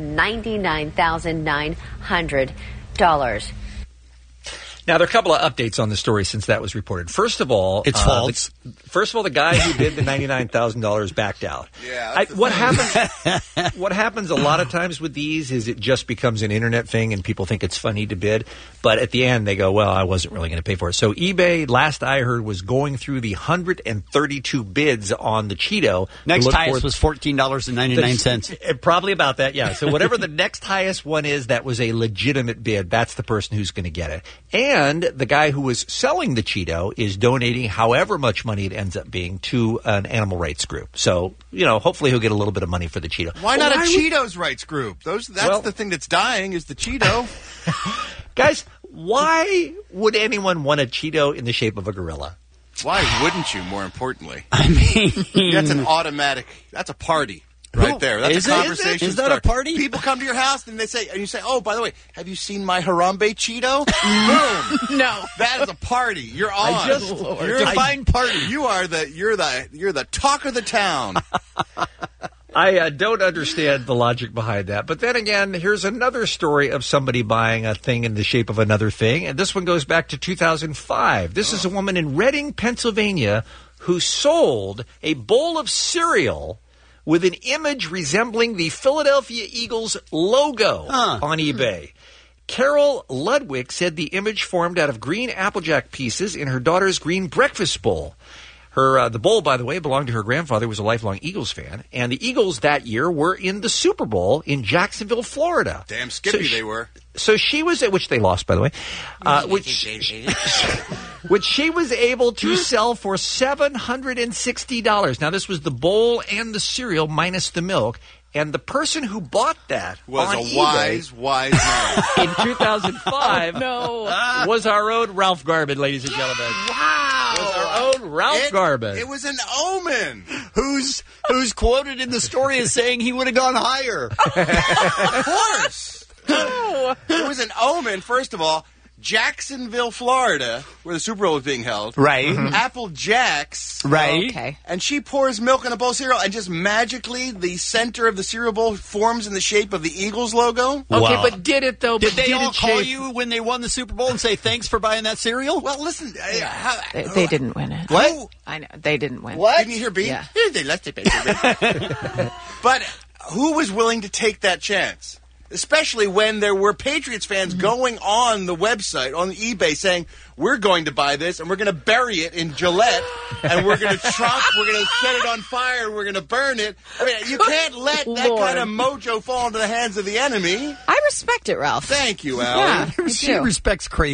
$99,900. Now, there are a couple of updates on the story since that was reported. First of all, It's false. The guy who bid the $99,000 backed out. Yeah. What happens a lot of times with these is it just becomes an internet thing and people think it's funny to bid. But at the end, they go, well, I wasn't really going to pay for it. So eBay, last I heard, was going through the 132 bids on the Cheeto. Next highest was $14.99. Probably about that, yeah. So whatever the next highest one is, that was a legitimate bid. That's the person who's going to get it. And the guy who was selling the Cheeto is donating however much money it ends up being to an animal rights group. So, hopefully he'll get a little bit of money for the Cheeto. Why not a Cheetos rights group? That's the thing that's dying is the Cheeto. Guys, why would anyone want a Cheeto in the shape of a gorilla? Why wouldn't you, more importantly? I mean... That's an automatic, that's a party. Right there. That's Is a it? conversation. Is that a party? People come to your house and you say, oh, by the way, have you seen my Harambe Cheeto? Boom. No. That is a party. You're on. Define party. You're the talk of the town. I don't understand the logic behind that. But then again, here's another story of somebody buying a thing in the shape of another thing. And this one goes back to 2005. This is a woman in Reading, Pennsylvania, who sold a bowl of cereal with an image resembling the Philadelphia Eagles logo on eBay. Carol Ludwig said the image formed out of green Applejack pieces in her daughter's green breakfast bowl. The bowl, by the way, belonged to her grandfather, who was a lifelong Eagles fan. And the Eagles that year were in the Super Bowl in Jacksonville, Florida. Damn skippy they were. So she was, which they lost, by the way, which she was able to sell for $760. Now, this was the bowl and the cereal minus the milk. And the person who bought that was on a eBay wise man. in 2005 was our own Ralph Garman, ladies and gentlemen. Wow. Was our own Ralph Garman. It was an omen. Who's quoted in the story as saying he would have gone higher. Of course. It was an omen, first of all. Jacksonville, Florida, where the Super Bowl was being held. Right. Apple Jacks. Right. Okay. And she pours milk in a bowl of cereal, and just magically the center of the cereal bowl forms in the shape of the Eagles logo. Okay, Wow. but did it, though? Did But they all it call shape- you when they won the Super Bowl and say thanks for buying that cereal? Well, listen. They didn't win it. What? I know. They didn't win. What? Didn't you hear B? Yeah. They left it, baby. But who was willing to take that chance? Especially when there were Patriots fans going on the website, on eBay, saying, we're going to buy this, and we're going to bury it in Gillette, and we're going to we're going to set it on fire, we're going to burn it. I mean, you can't let that Lord. kind of mojo fall into the hands of the enemy. I respect it, Ralph. Thank you, Al. Yeah, me She too. respects crazy.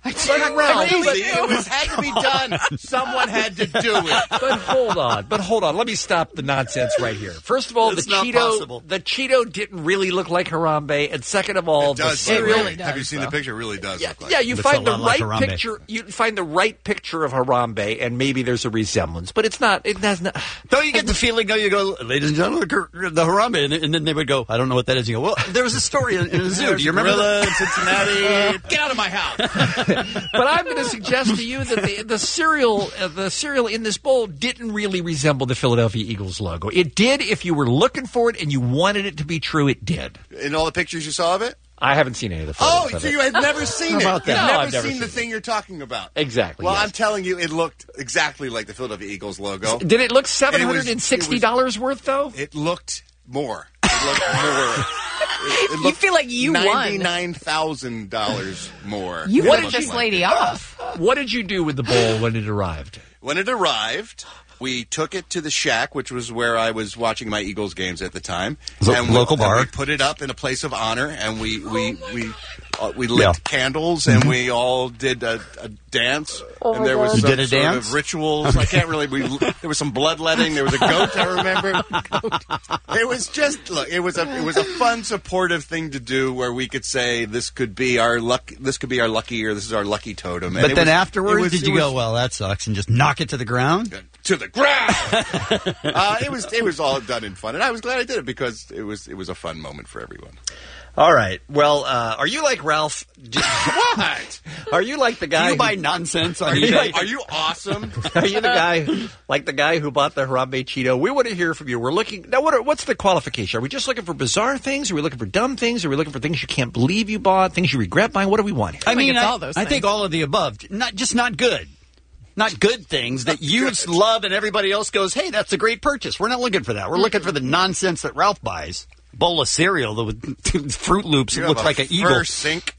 Crazy. It had to be done. Someone had to do it. But hold on. Let me stop the nonsense right here. First of all, It's not possible. the Cheeto didn't really look like Harambe, and second of all, It does. the cereal. really does, Have you seen though. the picture? It really does look like. Yeah, you Looks find a the lot like right Harambe. picture. You find the right picture of Harambe, and maybe there's a resemblance, but it's not. It does not. Don't you get the feeling, you go, ladies and gentlemen, the Harambe, and then they would go, I don't know what that is. You go, well, there was a story in a zoo. Do you remember Gorilla that? in Cincinnati. Get out of my house. But I'm going to suggest to you that the cereal in this bowl didn't really resemble the Philadelphia Eagles logo. It did if you were looking for it and you wanted it to be true. It did. In all the pictures you saw of it? I haven't seen any of the Oh, photos. so of you it. had never seen it. How about that? You've No, never I've never seen the seen thing you're talking about. Exactly. Well, yes. I'm telling you, it looked exactly like the Philadelphia Eagles logo. Did it look And $760 worth though? It looked more. It looked more. It You feel like you won. $99,000 more. You It ripped looked this like lady it. off. What did you do with the bowl when it arrived? When it arrived, we took it to the Shack, which was where I was watching my Eagles games at the time. Local bar. We put it up in a place of honor, and we lit candles, and we all did a dance. And there was You some did a sort dance? of rituals. I can't really. There was some bloodletting. There was a goat. I remember. It was just look. It was a fun, supportive thing to do where we could say this could be our luck. This could be our lucky year. This is our lucky totem. And But it then was- afterwards, it was- did it you was- go, well, that sucks, and just knock it to the ground? to the ground? It was all done in fun, and I was glad I did it because it was a fun moment for everyone. All right. Well, are you like Ralph? What? Are you like the guy? Do you who- buy nonsense on Are you, eBay? are you awesome? Are you the guy, like the guy who bought the Harambe Cheeto? We want to hear from you. We're looking now. What's the qualification? Are we just looking for bizarre things? Are we looking for dumb things? Are we looking for things you can't believe you bought? Things you regret buying? What do we want here? I mean, it's all those I think things. all of the above. Not good. Not good things that you love and everybody else goes, hey, that's a great purchase. We're not looking for that. We're looking for the nonsense that Ralph buys. Bowl of cereal with Fruit Loops. It looks like an eagle. fur sink.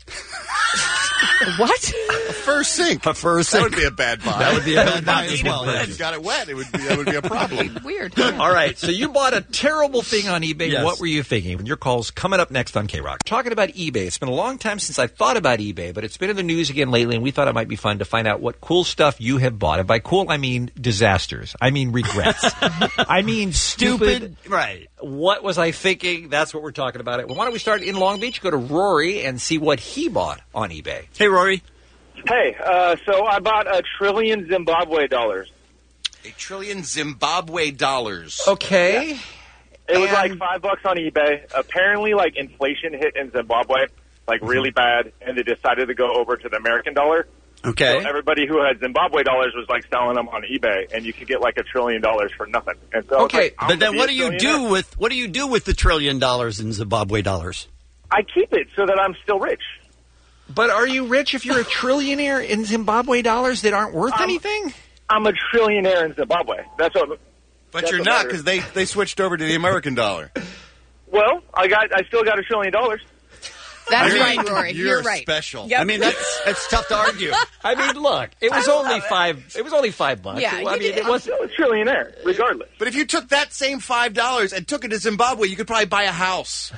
What? A fur sink. A fur That sink. would be a bad buy. That would be a bad buy as well. If yes. you got it wet, that would be a problem. Weird. All right, so you bought a terrible thing on eBay. Yes. What were you thinking? Your call's coming up next on K-Rock. Talking about eBay. It's been a long time since I thought about eBay, but it's been in the news again lately, and we thought it might be fun to find out what cool stuff you have bought. And by cool, I mean disasters. I mean regrets. I mean stupid. Right. What was I thinking? That's what we're talking about. Well, why don't we start in Long Beach, go to Rory, and see what he bought on eBay. Hey, Rory. Hey, so I bought $1 trillion Zimbabwe dollars. $1 trillion Zimbabwe dollars. Okay. It was like $5 on eBay. Apparently, like inflation hit in Zimbabwe, like really bad, and they decided to go over to the American dollar. Okay. So everybody who had Zimbabwe dollars was like selling them on eBay, and you could get like $1 trillion for nothing. And so I was Okay, like, I'm But then gonna what be do a you trillionaire. do with the $1 trillion in Zimbabwe dollars? I keep it so that I'm still rich. But are you rich if you're a trillionaire in Zimbabwe dollars that aren't worth anything? I'm a trillionaire in Zimbabwe. That's what. But that's you're what not matters. because they switched over to the American dollar. Well, I still got $1 trillion. That's I mean, right, Rory. You're right. special. Yep. I mean, it's tough to argue. I mean, look, it was only $5. It was only $5. Yeah, I you mean, did- it I'm was. still a trillionaire, regardless. But if you took that same $5 and took it to Zimbabwe, you could probably buy a house.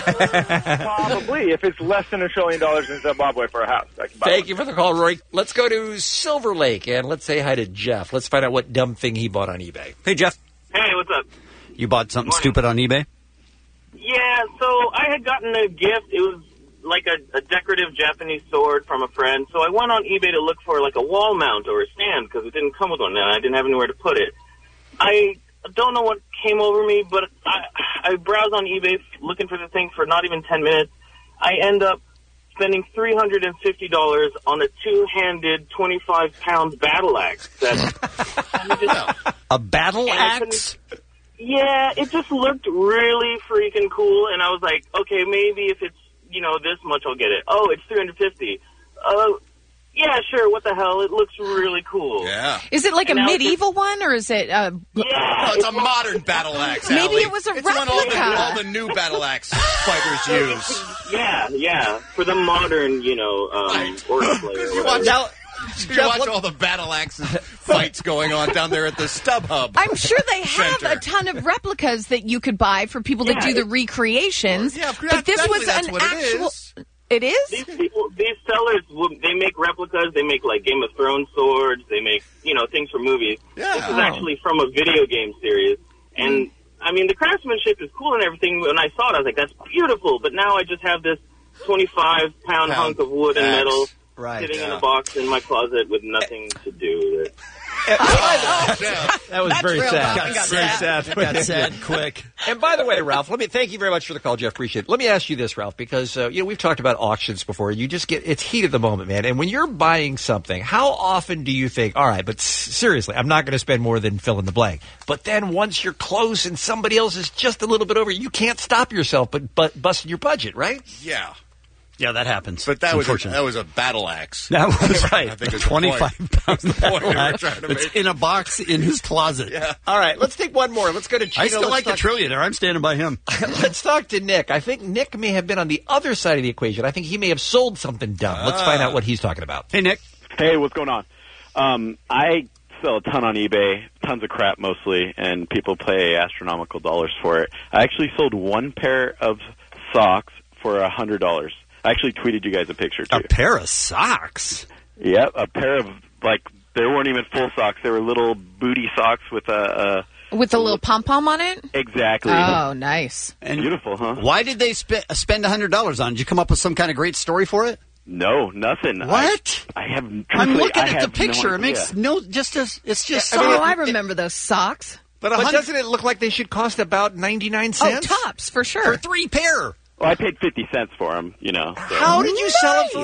Probably, if it's less than $1 trillion in Zimbabwe for a house, I can buy Thank one. you for the call, Rory. Let's go to Silver Lake and let's say hi to Jeff. Let's find out what dumb thing he bought on eBay. Hey, Jeff. Hey, what's up? You bought something stupid on eBay? Yeah, so I had gotten a gift. It was like a decorative Japanese sword from a friend. So I went on eBay to look for like a wall mount or a stand because it didn't come with one and I didn't have anywhere to put it. I don't know what came over me, but I browse on eBay looking for the thing for not even 10 minutes. I end up spending $350 on a two-handed 25-pound battle axe. A battle And I axe? Yeah, it just looked really freaking cool, and I was like, okay, maybe if it's, this much, I'll get it. Oh, it's $350. Yeah, sure, what the hell? It looks really cool. Yeah. Is it like And a now medieval one, or is it? Yeah. No, it's a modern battle axe. Maybe Allie. it was a it's one all replica. the new battle axe fighters use. Yeah, for the modern, horseplay. Did or you whatever. watch, did you watch all the battle axes fights going on down there at the StubHub? I'm sure they have Center. a ton of replicas that you could buy for people that Yeah, do the recreations. Yeah, but this was that's an what it actual. is. It is? These sellers, they make replicas. They make, like, Game of Thrones swords. They make, things for movies. Yeah. This is actually from a video game series. And, I mean, the craftsmanship is cool and everything. When I saw it, I was like, that's beautiful. But now I just have this 25-pound hunk of wood and metal sitting in a box in my closet with nothing to do with it. That was very sad. Got sad quick. And by the way, Ralph, thank you very much for the call, Jeff. Appreciate it. Let me ask you this, Ralph, because we've talked about auctions before. You just it's heat of the moment, man. And when you're buying something, how often do you think, all right, but seriously, I'm not going to spend more than fill in the blank. But then once you're close and somebody else is just a little bit over, you can't stop yourself but busting your budget, right? Yeah. Yeah, that happens. But that was a battle axe. That was right. I think it's 25-pound battle axe. trying to It's make. in a box in his closet. Yeah. All right, let's take one more. Let's go to Chino. I still like the trillionaire. I'm standing by him. Let's talk to Nick. I think Nick may have been on the other side of the equation. I think he may have sold something dumb. Let's find out what he's talking about. Hey, Nick. Hey, what's going on? I sell a ton on eBay, tons of crap mostly, and people pay astronomical dollars for it. I actually sold one pair of socks for $100. I actually tweeted you guys a picture, too. A pair of socks? Yep, a pair of, they weren't even full socks. They were little booty socks with with a little pom-pom on it? Exactly. Oh, nice. And beautiful, huh? Why did they spend $100 on it? Did you come up with some kind of great story for it? No, nothing. What? I have. I'm looking at the have picture. No it makes it's just I remember those socks. But doesn't it look like they should cost about 99 cents? Oh, tops, for sure. For 3 pair. Well, I paid 50 cents for them, So. How did you sell it for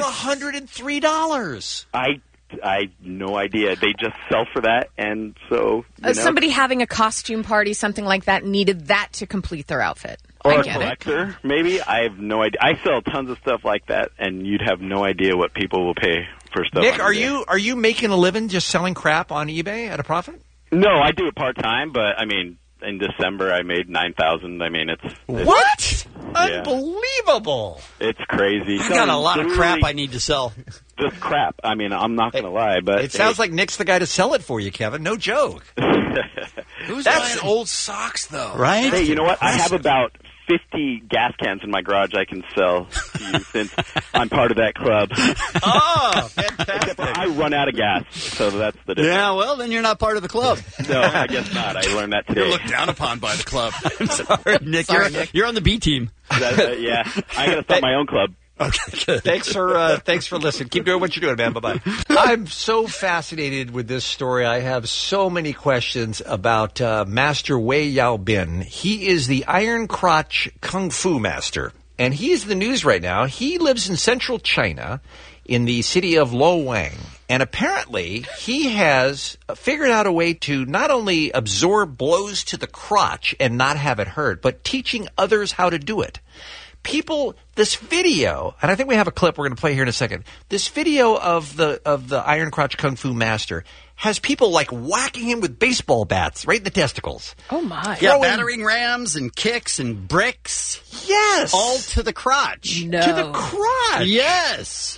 $103? I no idea. They just sell for that, and so somebody having a costume party, something like that, needed that to complete their outfit. Or I a get collector, maybe. I have no idea. I sell tons of stuff like that, and you'd have no idea what people will pay for stuff. Nick, on are you making a living just selling crap on eBay at a profit? No, I do it part time, but I mean, in December I made $9,000. I mean, it's what? Yeah. Unbelievable! It's crazy. I got a lot of crap I need to sell. Just crap. I mean, I'm not going to lie, but it sounds like Nick's the guy to sell it for you, Kevin. No joke. Who's buying old socks, though? Right? Hey, you know what? I have about 50 gas cans in my garage I can sell to you since I'm part of that club. Oh, fantastic. I run out of gas, so that's the difference. Yeah, well, then you're not part of the club. No, I guess not. I learned that today. You're looked down upon by the club. I'm sorry, Nick. You're on the B team. Yeah, I got to start my own club. Okay, good. Thanks for listening. Keep doing what you're doing, man. Bye-bye. I'm so fascinated with this story. I have so many questions about Master Wei Yao Bin. He is the Iron Crotch Kung Fu Master, and he's the news right now. He lives in central China in the city of Luoyang, and apparently he has figured out a way to not only absorb blows to the crotch and not have it hurt, but teaching others how to do it. People, this video, and I think we have a clip we're going to play here in a second. This video of the Iron Crotch Kung Fu Master has people like whacking him with baseball bats right in the testicles. Oh my! Yeah, battering rams and kicks and bricks. Yes, all to the crotch. No. To the crotch. Yes.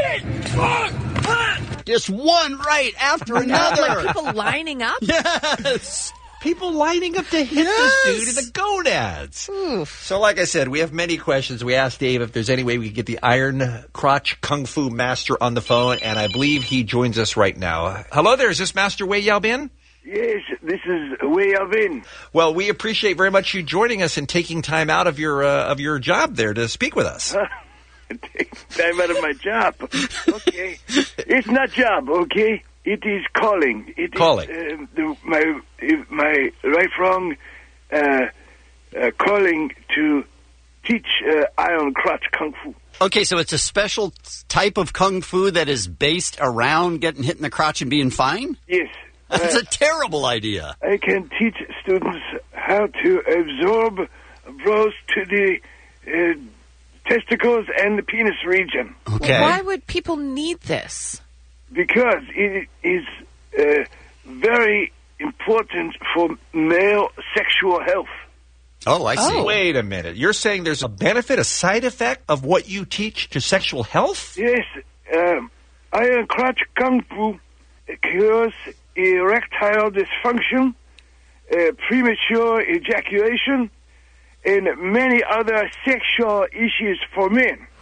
Just one right after another. Like people lining up. Yes. People lining up to hit this dude in the gonads. Oof. So like I said, we have many questions. We asked Dave if there's any way we could get the Iron Crotch Kung Fu Master on the phone, and I believe he joins us right now. Hello there, is this Master Wei Yao Bin? Yes, this is Wei Yao Bin. Well, we appreciate very much you joining us and taking time out of your job there to speak with us. Take time out of my job. Okay. It's not job, okay? It is calling. It calling. Is my lifelong calling to teach Iron Crotch Kung Fu. Okay, so it's a special type of Kung Fu that is based around getting hit in the crotch and being fine? Yes. That's a terrible idea. I can teach students how to absorb blows to the testicles and the penis region. Okay. Why would people need this? Because it is very important for male sexual health. Oh, I see. Wait a minute. You're saying there's a benefit, a side effect of what you teach to sexual health? Yes. Iron Crotch Kung Fu cures erectile dysfunction, premature ejaculation, and many other sexual issues for men.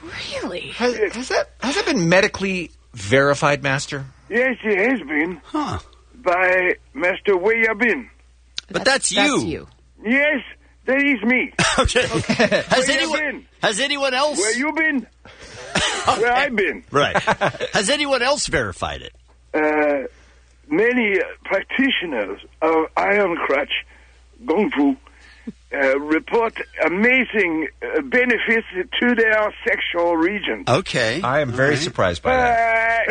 Really? Has that been medically verified, Master? Yes, it has been. By Master Wayabin. But that's you. Yes, that is me. Okay. Where Has anyone else? Where you been? Where I been? Right. Has anyone else verified it? Many practitioners of Iron Crutch Kung Fu report amazing benefits to their sexual region. Okay. I am very surprised by that.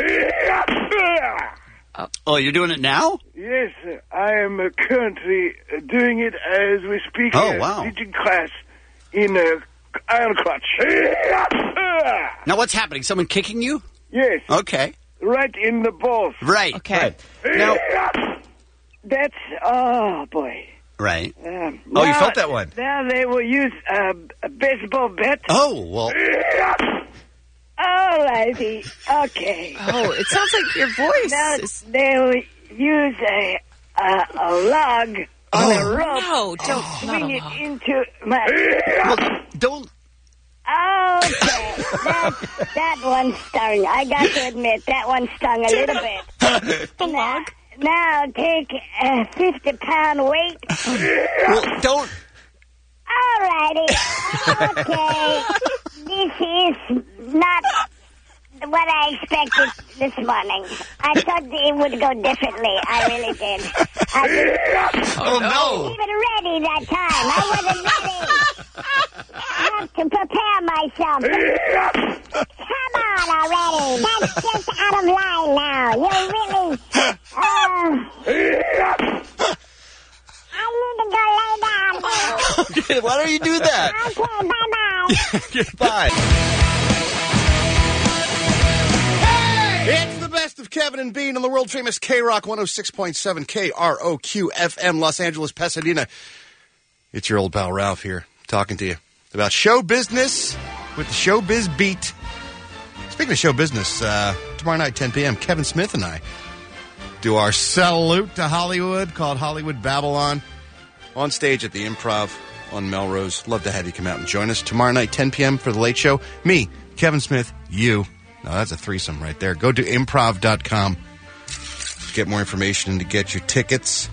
Oh, you're doing it now? Yes, I am currently doing it as we speak. Oh, wow. Teaching class in Iron Crutch. Now, what's happening? Someone kicking you? Yes. Okay. Right in the balls. Right. Okay. Now, that's, oh boy. Right. you felt that one. Now they will use a baseball bat. Oh, well. All righty. Okay. Oh, it sounds like your voice. Now is... they'll use a log on a rope. No, don't. Swing not a it log. into my... Well, don't. Okay, that one stung. I got to admit, that one stung a little bit. The log? Now take a 50-pound weight. Well, don't. All righty. Okay. This is not what I expected this morning. I thought it would go differently. I really did. I didn't even ready that time. I wasn't ready. I have to prepare myself. Come on already. That's just out of line now. You're really... I need to go lay down. Okay, why don't you do that? Okay, bye-bye. Bye. It's the best of Kevin and Bean on the world-famous K-Rock 106.7 KROQ-FM, Los Angeles, Pasadena. It's your old pal Ralph here, talking to you about show business with the Showbiz Beat. Speaking of show business, tomorrow night, 10 p.m., Kevin Smith and I do our salute to Hollywood called Hollywood Babylon on stage at the Improv on Melrose. Love to have you come out and join us. Tomorrow night, 10 p.m. for the Late Show. Me, Kevin Smith, you. Now, that's a threesome right there. Go to improv.com to get more information and to get your tickets.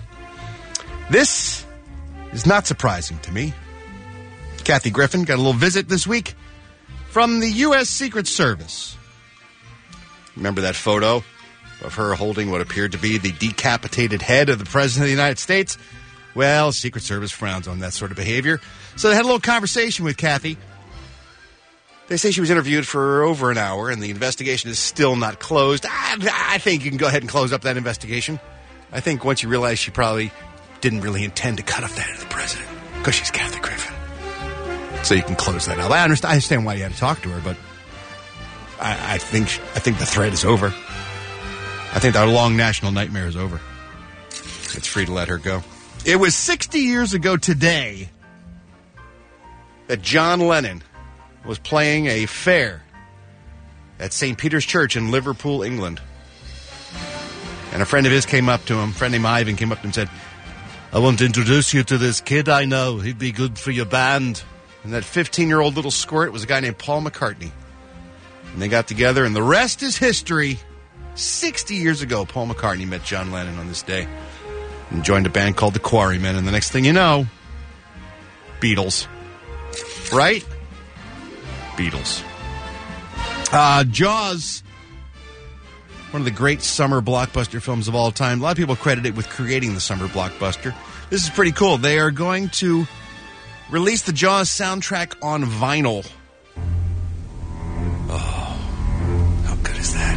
This is not surprising to me. Kathy Griffin got a little visit this week from the U.S. Secret Service. Remember that photo of her holding what appeared to be the decapitated head of the President of the United States? Well, Secret Service frowns on that sort of behavior. So they had a little conversation with Kathy. They say she was interviewed for over an hour, and the investigation is still not closed. I think you can go ahead and close up that investigation. I think once you realize she probably didn't really intend to cut off the head of the president, because she's Kathy Griffin. So you can close that up. I understand why you had to talk to her, but I think the thread is over. I think our long national nightmare is over. It's free to let her go. It was 60 years ago today that John Lennon was playing a fair at St. Peter's Church in Liverpool, England. And a friend of his came up to him, a friend named Ivan came up to him and said, "I want to introduce you to this kid I know. He'd be good for your band." And that 15-year-old little squirt was a guy named Paul McCartney. And they got together, and the rest is history. 60 years ago, Paul McCartney met John Lennon on this day and joined a band called the Quarrymen. And the next thing you know, Beatles. Right? Beatles. Jaws, one of the great summer blockbuster films of all time. A lot of people credit it with creating the summer blockbuster. This is pretty cool. They are going to release the Jaws soundtrack on vinyl. Oh, how good is that?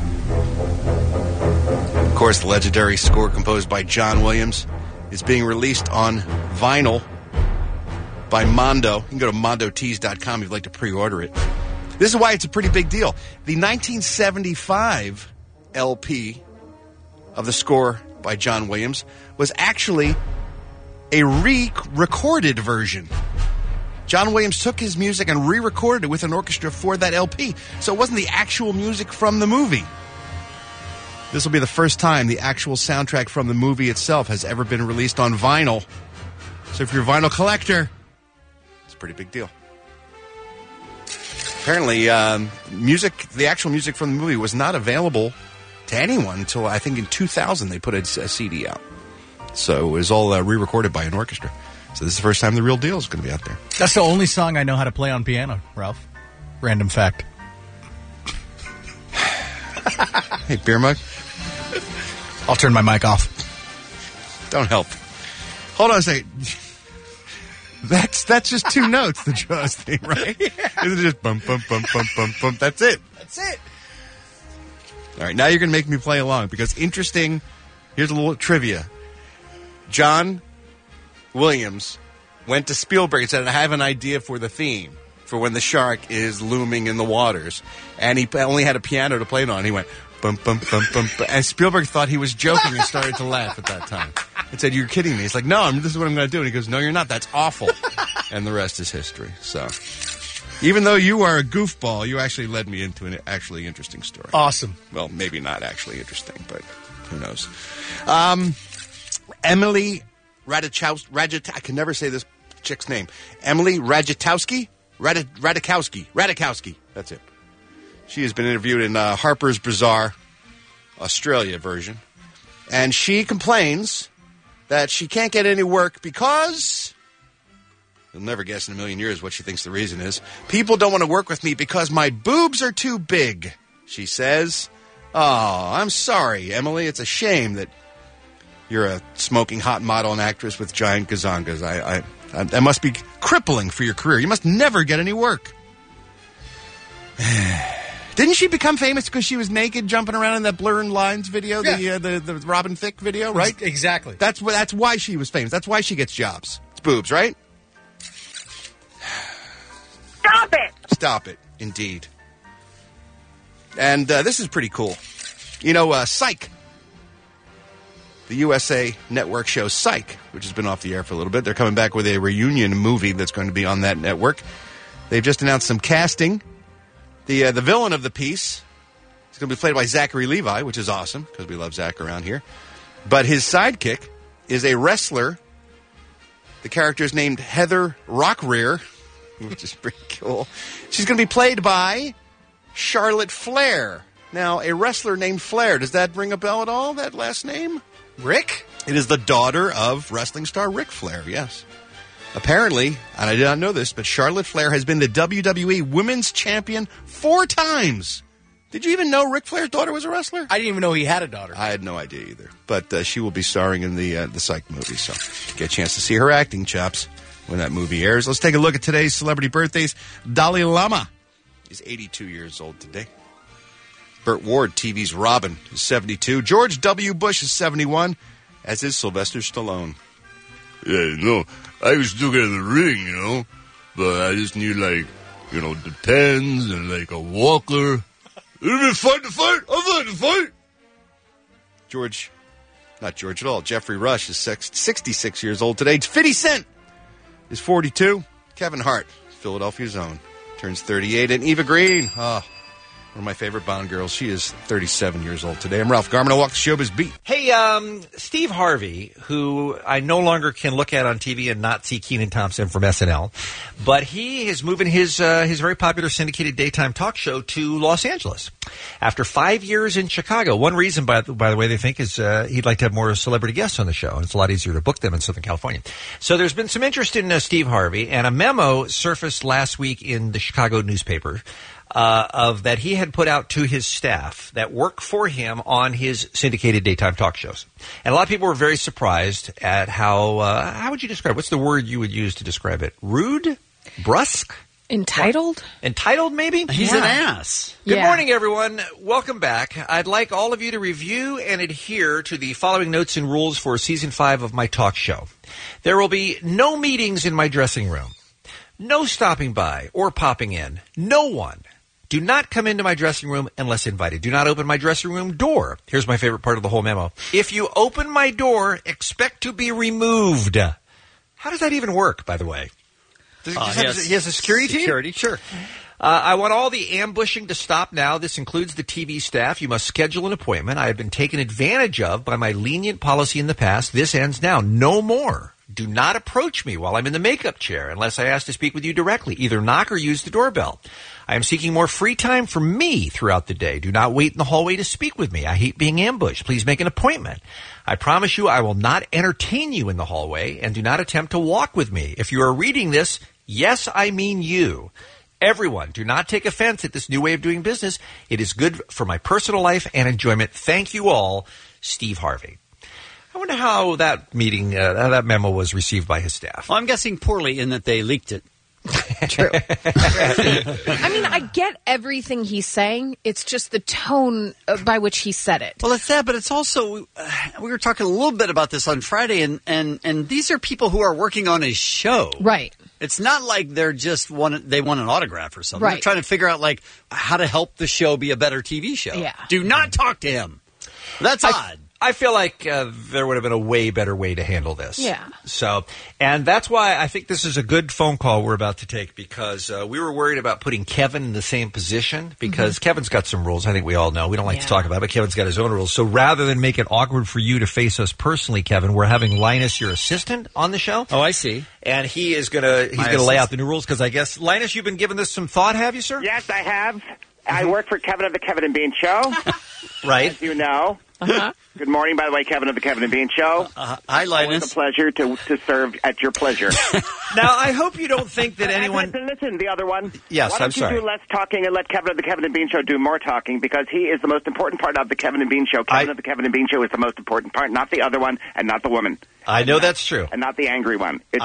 Of course, the legendary score composed by John Williams is being released on vinyl by Mondo. You can go to mondotees.com if you'd like to pre-order it. This is why it's a pretty big deal. The 1975 LP of the score by John Williams was actually a re-recorded version. John Williams took his music and re-recorded it with an orchestra for that LP. So it wasn't the actual music from the movie. This will be the first time the actual soundtrack from the movie itself has ever been released on vinyl. So if you're a vinyl collector, it's a pretty big deal. Apparently, the actual music from the movie was not available to anyone until I think in 2000 they put a CD out. So it was all re-recorded by an orchestra. So this is the first time the real deal is going to be out there. That's the only song I know how to play on piano, Ralph. Random fact. Hey, beer mug? I'll turn my mic off. Don't help. Hold on a second. That's just two notes, the Jaws thing, right? Yeah. Isn't it just bump, bump, bump, bump, bump, bump? That's it. That's it. All right, now you're going to make me play along because interesting. Here's a little trivia. John Williams went to Spielberg and said, I have an idea for the theme for when the shark is looming in the waters. And he only had a piano to play it on. He went, bump, bump, bump, bump. And Spielberg thought he was joking and started to laugh at that time. And said, you're kidding me. He's like, no, this is what I'm going to do. And he goes, no, you're not. That's awful. And the rest is history. So even though you are a goofball, you actually led me into an actually interesting story. Awesome. Well, maybe not actually interesting, but who knows. Emily Ratajkowski. I can never say this chick's name. Emily Ratajkowski? Ratajkowski. That's it. She has been interviewed in Harper's Bazaar, Australia version. And she complains that she can't get any work because, you'll never guess in a million years what she thinks the reason is. People don't want to work with me because my boobs are too big, she says. Oh, I'm sorry, Emily. It's a shame that you're a smoking hot model and actress with giant gazongas. That must be crippling for your career. You must never get any work. Didn't she become famous because she was naked jumping around in that Blurring Lines video, the Robin Thicke video, right? Exactly. That's why she was famous. That's why she gets jobs. It's boobs, right? Stop it! Stop it, indeed. And this is pretty cool. You know, Psych, the USA Network show Psych, which has been off the air for a little bit. They're coming back with a reunion movie that's going to be on that network. They've just announced some casting. The villain of the piece is going to be played by Zachary Levi, which is awesome because we love Zach around here. But his sidekick is a wrestler. The character is named Heather Rockrear, which is pretty cool. She's going to be played by Charlotte Flair. Now, a wrestler named Flair, does that ring a bell at all, that last name? Rick? It is the daughter of wrestling star Ric Flair, yes. Apparently, and I did not know this, but Charlotte Flair has been the WWE Women's Champion 4 times. Did you even know Ric Flair's daughter was a wrestler? I didn't even know he had a daughter. I had no idea either. But she will be starring in the Psych movie, so get a chance to see her acting chops when that movie airs. Let's take a look at today's celebrity birthdays. Dalai Lama is 82 years old today. Burt Ward, TV's Robin, is 72. George W. Bush is 71, as is Sylvester Stallone. Yeah, no, I was still getting the ring, you know, but I just need, like, you know, the pens and, like, a walker. It'll be fun to fight. I'm fun to fight. Not George at all. Jeffrey Rush is 66 years old today. 50 Cent is 42. Kevin Hart, Philadelphia's own, turns 38. And Eva Green, one of my favorite Bond girls. She is 37 years old today. I'm Ralph Garman. I walk the showbiz beat. Hey, Steve Harvey, who I no longer can look at on TV and not see Kenan Thompson from SNL, but he is moving his very popular syndicated daytime talk show to Los Angeles after 5 years in Chicago. One reason, by the way, they think is he'd like to have more celebrity guests on the show, and it's a lot easier to book them in Southern California. So there's been some interest in Steve Harvey, and a memo surfaced last week in the Chicago newspaper of that he had put out to his staff that work for him on his syndicated daytime talk shows. And a lot of people were very surprised at how would you describe it? What's the word you would use to describe it? Rude? Brusque? Entitled? Entitled, maybe? He's an ass. Good morning, everyone. Welcome back. I'd like all of you to review and adhere to the following notes and rules for Season 5 of my talk show. There will be no meetings in my dressing room. No stopping by or popping in. No one. Do not come into my dressing room unless invited. Do not open my dressing room door. Here's my favorite part of the whole memo. If you open my door, expect to be removed. How does that even work, by the way? He has a security team? Security, sure. I want all the ambushing to stop now. This includes the TV staff. You must schedule an appointment. I have been taken advantage of by my lenient policy in the past. This ends now. No more. Do not approach me while I'm in the makeup chair unless I ask to speak with you directly. Either knock or use the doorbell. I am seeking more free time for me throughout the day. Do not wait in the hallway to speak with me. I hate being ambushed. Please make an appointment. I promise you I will not entertain you in the hallway, and do not attempt to walk with me. If you are reading this, yes, I mean you. Everyone, do not take offense at this new way of doing business. It is good for my personal life and enjoyment. Thank you all, Steve Harvey. I wonder how that meeting, how that memo was received by his staff. Well, I'm guessing poorly in that they leaked it. True. I mean, I get everything he's saying. It's just the tone by which he said it. Well, it's that, but it's also, we were talking a little bit about this on Friday, and these are people who are working on his show. Right. It's not like they're just they want an autograph or something. Right. They're trying to figure out, like, how to help the show be a better TV show. Yeah. Do not talk to him. That's odd. I feel like there would have been a way better way to handle this. Yeah. So, and that's why I think this is a good phone call we're about to take, because we were worried about putting Kevin in the same position, because Kevin's got some rules. I think we all know. We don't like to talk about it, but Kevin's got his own rules. So rather than make it awkward for you to face us personally, Kevin, we're having Linus, your assistant, on the show. Oh, I see. And he is gonna lay out the new rules, because I guess, Linus, you've been giving this some thought, have you, sir? Yes, I have. I work for Kevin of the Kevin and Bean Show. Right. As you know. Good morning, by the way, Kevin of the Kevin and Bean Show. Hi, Linus. It's a pleasure to serve at your pleasure. Now, I hope you don't think that anyone... Listen, the other one. Yes, Why don't I'm sorry. you do less talking and let Kevin of the Kevin and Bean Show do more talking, because he is the most important part of the Kevin and Bean Show. Kevin of the Kevin and Bean Show is the most important part, not the other one and not the woman. I know that's true. And not the angry one. It's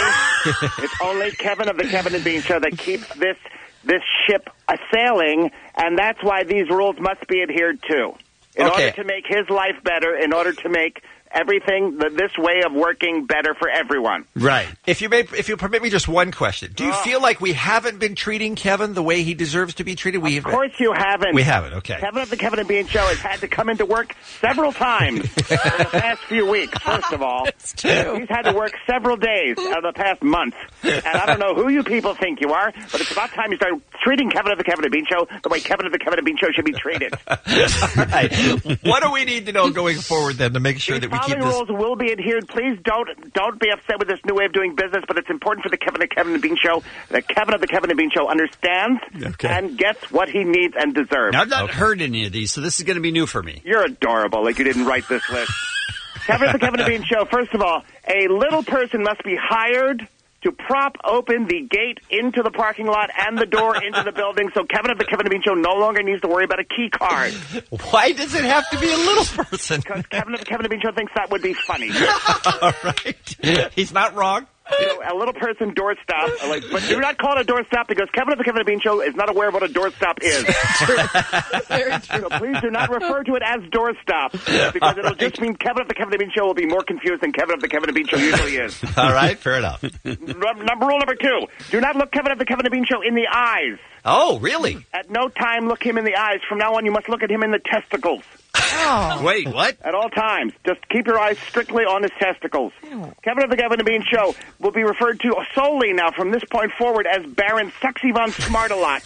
only Kevin of the Kevin and Bean Show that keeps this ship a-sailing, and that's why these rules must be adhered to. In order to make his life better, in order to make everything, this way of working better for everyone. Right. If you permit me just one question. Do you feel like we haven't been treating Kevin the way he deserves to be treated? Of course you haven't. We haven't, okay. Kevin of the Kevin and Bean Show has had to come into work several times in the past few weeks, first of all. It's true. He's had to work several days out of the past month. And I don't know who you people think you are, but it's about time you start treating Kevin of the Kevin and Bean Show the way Kevin of the Kevin and Bean Show should be treated. All right. What do we need to know going forward, then, to make sure that we keep this... rules will be adhered. Please don't be upset with this new way of doing business, but it's important for the Kevin and Bean Show that Kevin of the Kevin and Bean Show understands and gets what he needs and deserves. Now, I've not heard any of these, so this is going to be new for me. You're adorable, like you didn't write this list. Kevin of the Kevin and Bean Show, first of all, a little person must be hired to prop open the gate into the parking lot and the door into the building, so Kevin of the Kevin and Bean Show no longer needs to worry about a key card. Why does it have to be a little person? Because Kevin of the Kevin and Bean Show thinks that would be funny. All right. He's not wrong. You know, a little person doorstop, but do not call it a doorstop, because Kevin of the Kevin and Bean Show is not aware of what a doorstop is. Very true. So please do not refer to it as doorstop, because it'll just mean Kevin of the Kevin and Bean Show will be more confused than Kevin of the Kevin and Bean Show usually is. All right, fair enough. Rule number 2, do not look Kevin of the Kevin and Bean Show in the eyes. Oh, really? At no time look him in the eyes. From now on, you must look at him in the testicles. Oh. Wait, what? At all times. Just keep your eyes strictly on his testicles. Kevin of the Kevin and Bean Show will be referred to solely now from this point forward as Baron Sexy Von Smartalot.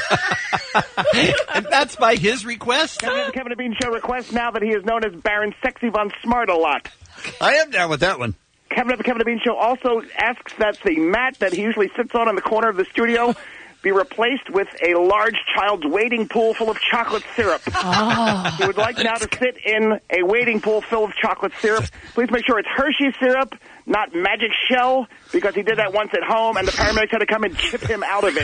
And that's by his request? Kevin of the Kevin and Bean Show requests now that he is known as Baron Sexy Von Smartalot. I am down with that one. Kevin of the Kevin and Bean Show also asks that the mat that he usually sits on in the corner of the studio be replaced with a large child's wading pool full of chocolate syrup. Oh, he would like now to sit in a wading pool filled with chocolate syrup. Please make sure it's Hershey syrup, not Magic Shell, because he did that once at home, and the paramedics had to come and chip him out of it.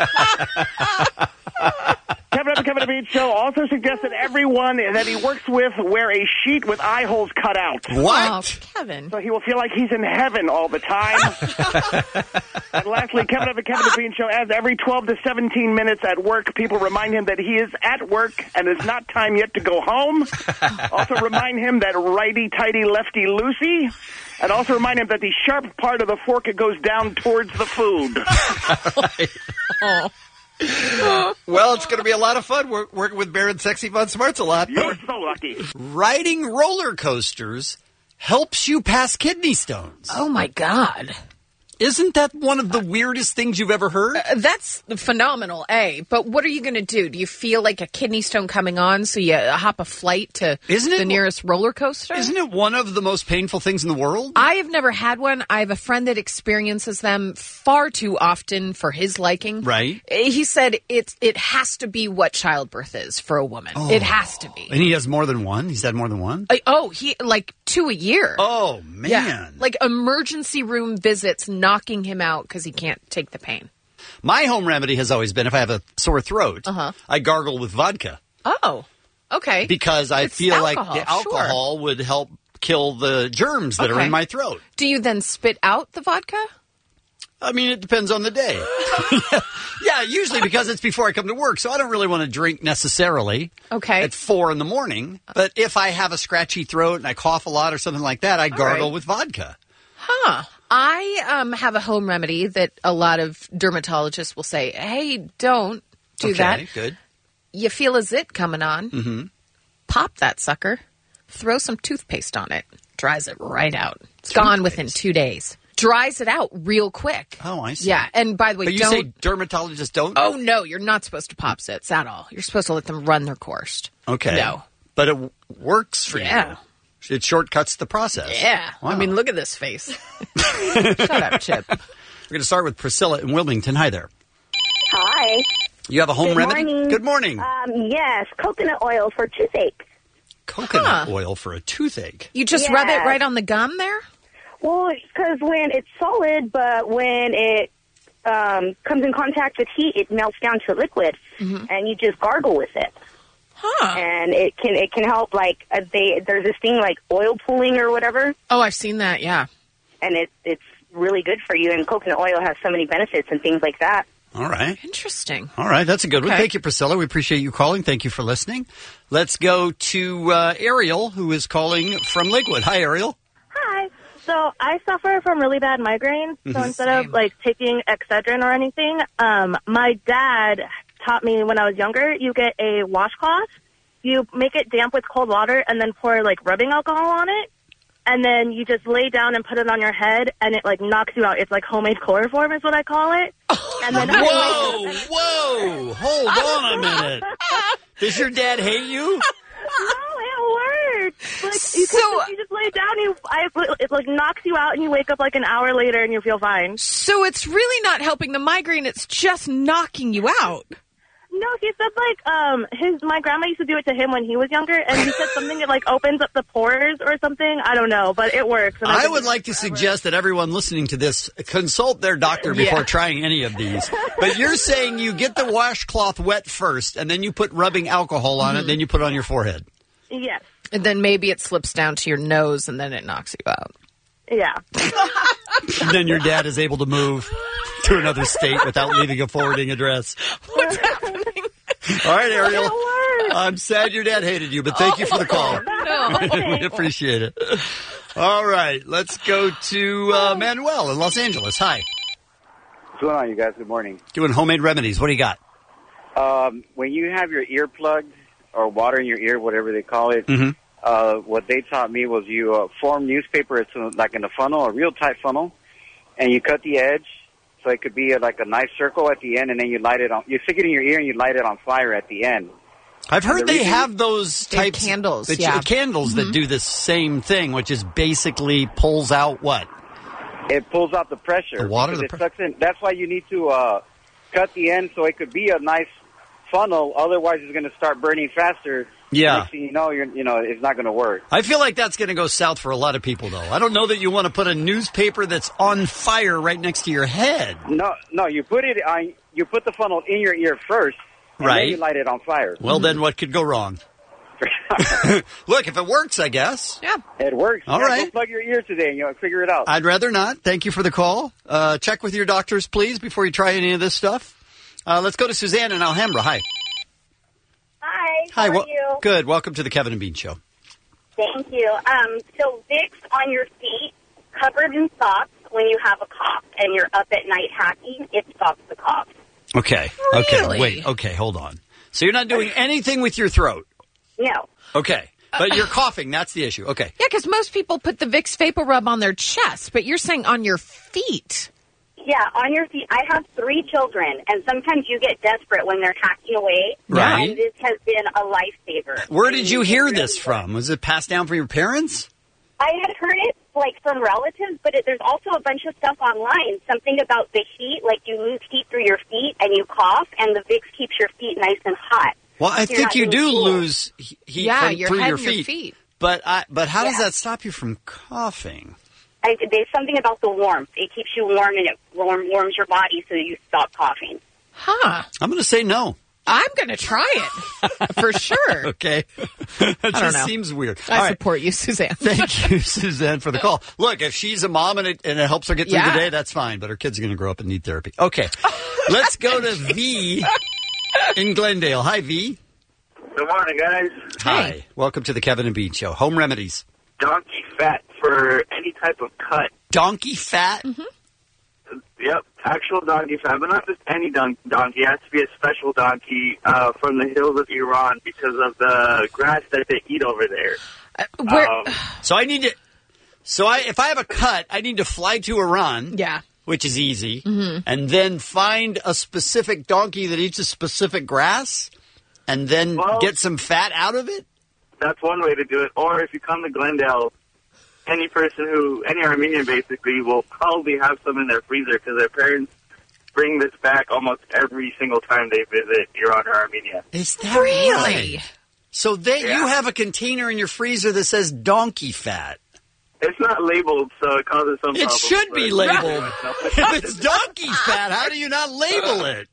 Kevin of the Kevin and Bean Show also suggests that everyone that he works with wear a sheet with eye holes cut out. What? Oh, Kevin. So he will feel like he's in heaven all the time. And lastly, Kevin of the Kevin and Bean Show adds every 12 to 17 minutes at work, people remind him that he is at work and it's not time yet to go home. Also remind him that righty-tighty, lefty-loosey. And also remind him that the sharp part of the fork, it goes down towards the food. Oh. Well, it's going to be a lot of fun working with Baron Sexy Von Smarts a lot. You're so lucky. Riding roller coasters helps you pass kidney stones. Oh, my God. Isn't that one of the weirdest things you've ever heard? That's phenomenal, But what are you going to do? Do you feel like a kidney stone coming on, so you hop a flight to the nearest roller coaster? Isn't it one of the most painful things in the world? I have never had one. I have a friend that experiences them far too often for his liking. Right. He said it has to be what childbirth is for a woman. It has to be. And he has more than one? He's had more than one? He like 2 a year. Oh, man. Yeah. Like emergency room visits knocking him out because he can't take the pain. My home remedy has always been if I have a sore throat, I gargle with vodka. Oh, okay. Because I feel alcohol, like the alcohol would help kill the germs that are in my throat. Do you then spit out the vodka? I mean, it depends on the day. Yeah, usually because it's before I come to work, so I don't really want to drink necessarily at 4 in the morning. But if I have a scratchy throat and I cough a lot or something like that, I gargle with vodka. Huh. I have a home remedy that a lot of dermatologists will say, hey, don't do that. Okay, good. You feel a zit coming on. Mm-hmm. Pop that sucker. Throw some toothpaste on it. Dries it right out. It's gone within 2 days. Dries it out real quick. Oh, I see. Yeah, and by the way, but you say dermatologists don't? Oh, no, you're not supposed to pop zits at all. You're supposed to let them run their course. Okay. No. But it works for you. It shortcuts the process. Yeah. Wow. I mean, look at this face. Shut up, Chip. We're going to start with Priscilla in Wilmington. Hi there. Hi. You have a home remedy? Morning. Good morning. Yes, coconut oil for toothache. Coconut oil for a toothache? You just rub it right on the gum there? Well, because when it's solid, but when it comes in contact with heat, it melts down to liquid, and you just gargle with it. Huh. And it can help, like, there's this thing like oil pulling or whatever. Oh, I've seen that, yeah. And it's really good for you, and coconut oil has so many benefits and things like that. All right. Interesting. All right, that's a good one. Okay. Thank you, Priscilla. We appreciate you calling. Thank you for listening. Let's go to Ariel, who is calling from Lakewood. Hi, Ariel. Hi. So I suffer from really bad migraines. So instead of like taking Excedrin or anything, my dad taught me when I was younger, you get a washcloth, you make it damp with cold water, and then pour like rubbing alcohol on it. And then you just lay down and put it on your head, and it, like, knocks you out. It's like homemade chloroform is what I call it. And then Whoa! Hold on a minute. Does your dad hate you? No, it works. Like, you just lay down, it, like, knocks you out, and you wake up, like, an hour later, and you feel fine. So it's really not helping the migraine. It's just knocking you out. No, he said, like, my grandma used to do it to him when he was younger, and he said something that, like, opens up the pores or something. I don't know, but it works. And I would like to suggest that everyone listening to this consult their doctor before trying any of these. But you're saying you get the washcloth wet first, and then you put rubbing alcohol on it, then you put it on your forehead. Yes. And then maybe it slips down to your nose, and then it knocks you out. Yeah. And then your dad is able to move to another state without leaving a forwarding address. What's happening? All right, Ariel. I'm sad your dad hated you, but thank you for the call. No. We appreciate it. All right, let's go to Manuel in Los Angeles. Hi. What's going on, you guys? Good morning. Doing homemade remedies. What do you got? When you have your ear plugged or water in your ear, whatever they call it, what they taught me was you form newspaper. It's like in a funnel, a real tight funnel, and you cut the edge. So it could be like a nice circle at the end, and then you light it on. You stick it in your ear, and you light it on fire at the end. I've heard they have those They have types candles, candles that do the same thing, which is basically pulls out what? It pulls out the pressure. The water, because it sucks in. That's why you need to cut the end so it could be a nice funnel. Otherwise, it's going to start burning faster. Yeah. Next thing you know, it's not going to work. I feel like that's going to go south for a lot of people, though. I don't know that you want to put a newspaper that's on fire right next to your head. No, you put it on. You put the funnel in your ear first, and then you light it on fire. Well, then what could go wrong? Look, if it works, I guess. Yeah, it works. All right. Go plug your ear today, and you'll figure it out. I'd rather not. Thank you for the call. Check with your doctors, please, before you try any of this stuff. Let's go to Suzanne in Alhambra. Hi. Hi, how are you? Good. Welcome to the Kevin and Bean Show. Thank you. So Vicks on your feet, covered in socks, when you have a cough and you're up at night hacking, it stops the cough. Okay. Really? Okay. Wait. Okay. Hold on. So you're not doing anything with your throat? No. Okay. But you're coughing. That's the issue. Okay. Yeah, because most people put the Vicks Vapor Rub on their chest, but you're saying on your feet. Yeah, on your feet. I have 3 children, and sometimes you get desperate when they're hacking away. Right. And this has been a lifesaver. Where did you hear this from? Was it passed down from your parents? I had heard it, like, from relatives, but there's also a bunch of stuff online. Something about the heat, like you lose heat through your feet and you cough, and the Vicks keeps your feet nice and hot. Well, I So you're think not you getting do cool. lose heat Yeah, from, your through head your and your feet. feet. But how does that stop you from coughing? There's something about the warmth. It keeps you warm, and it warms your body so you stop coughing. Huh. I'm going to say no. I'm going to try it for sure. Okay. That don't just know. seems weird. I All right. support you, Suzanne. Thank you, Suzanne, for the call. Look, if she's a mom and it helps her get through Yeah. the day, that's fine. But her kid's going to grow up and need therapy. Okay. Let's go to V in Glendale. Hi, V. Good morning, guys. Hi. Welcome to the Kevin and Bean Show. Home remedies. Donkey fat for any type of cut. Donkey fat? Mm-hmm. Yep, actual donkey fat, but not just any donkey. It has to be a special donkey from the hills of Iran because of the grass that they eat over there. So I need to. If I have a cut, I need to fly to Iran. Yeah. Which is easy. Mhm. And then find a specific donkey that eats a specific grass and then get some fat out of it? That's one way to do it. Or if you come to Glendale, any Armenian basically will probably have some in their freezer because their parents bring this back almost every single time they visit Iran or Armenia. Is that really? So you have a container in your freezer that says donkey fat. It's not labeled, so it causes some It problems. should be but- labeled. If it's donkey fat, how do you not label it?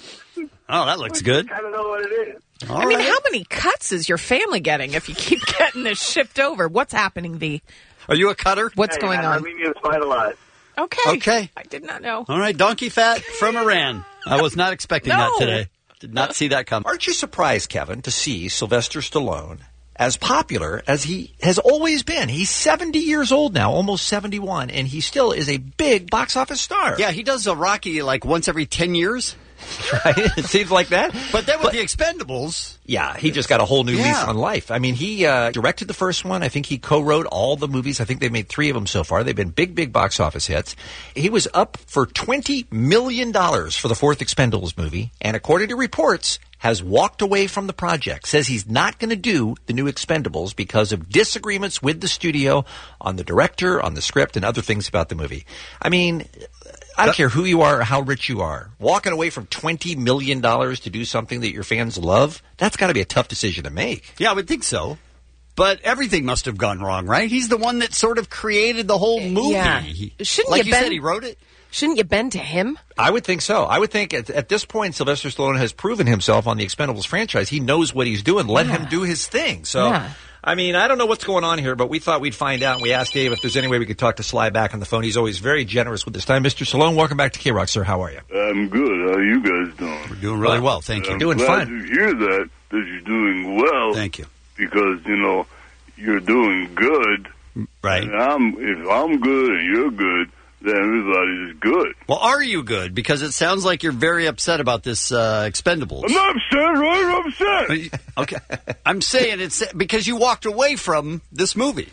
Oh, that looks good. I don't know what it is. I mean, how many cuts is your family getting if you keep getting this shipped over? What's happening, V? Are you a cutter? What's going on? Armenians fight a lot. Okay. I did not know. All right, donkey fat from Iran. I was not expecting that today. Did not see that come. Aren't you surprised, Kevin, to see Sylvester Stallone as popular as he has always been? He's 70 years old now, almost 71, and he still is a big box office star. Yeah, he does a Rocky like once every 10 years. Right? It seems like that. But then with the Expendables... Yeah, he just got a whole new lease on life. I mean, he directed the first one. I think he co-wrote all the movies. I think they've made 3 of them so far. They've been big box office hits. He was up for $20 million for the 4th Expendables movie, and according to reports, has walked away from the project. Says he's not going to do the new Expendables because of disagreements with the studio on the director, on the script, and other things about the movie. I mean... I don't care who you are or how rich you are. Walking away from $20 million to do something that your fans love, that's got to be a tough decision to make. Yeah, I would think so. But everything must have gone wrong, right? He's the one that sort of created the whole movie. Yeah. Shouldn't like you you bend- said, he wrote it? Shouldn't you bend to him? I would think so. I would think at this point, Sylvester Stallone has proven himself on the Expendables franchise. He knows what he's doing. Let him do his thing. So, I mean, I don't know what's going on here, but we thought we'd find out. And we asked Dave if there's any way we could talk to Sly back on the phone. He's always very generous with his time. Mr. Stallone, welcome back to K-Rock, sir. How are you? I'm good. How are you guys doing? We're doing really well, thank you. I'm Doing glad fine. to hear that you're doing well. Thank you. Because, you're doing good. Right. And if I'm good and you're good, then everybody's good. Well, are you good? Because it sounds like you're very upset about this Expendables. I'm not upset, right? I'm upset. Okay. I'm saying it's because you walked away from this movie.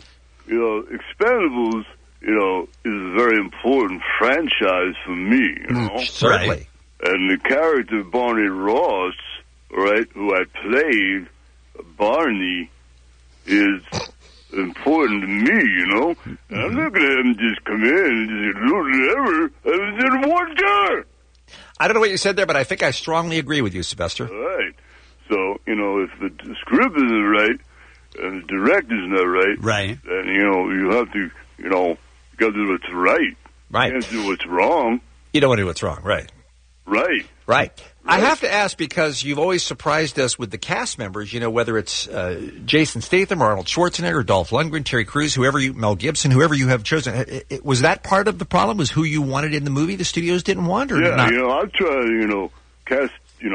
Expendables, is a very important franchise for me, Certainly. And the character Barney Ross, right, who I played, Barney, is important to me, And I'm not going to have him just come in and just do whatever. I did one guy. I don't know what you said there, but I think I strongly agree with you, Sylvester. All right. So, if the script isn't right and the director's not right, then, you have to, you got to do what's right. Right. You can't do what's wrong. You don't want to do what's wrong, right? Right. I have to ask because you've always surprised us with the cast members, whether it's Jason Statham or Arnold Schwarzenegger, Dolph Lundgren, Terry Crews, Mel Gibson, whoever you have chosen. Was that part of the problem? Was who you wanted in the movie the studios didn't want? Or Yeah, not? I try to, cast,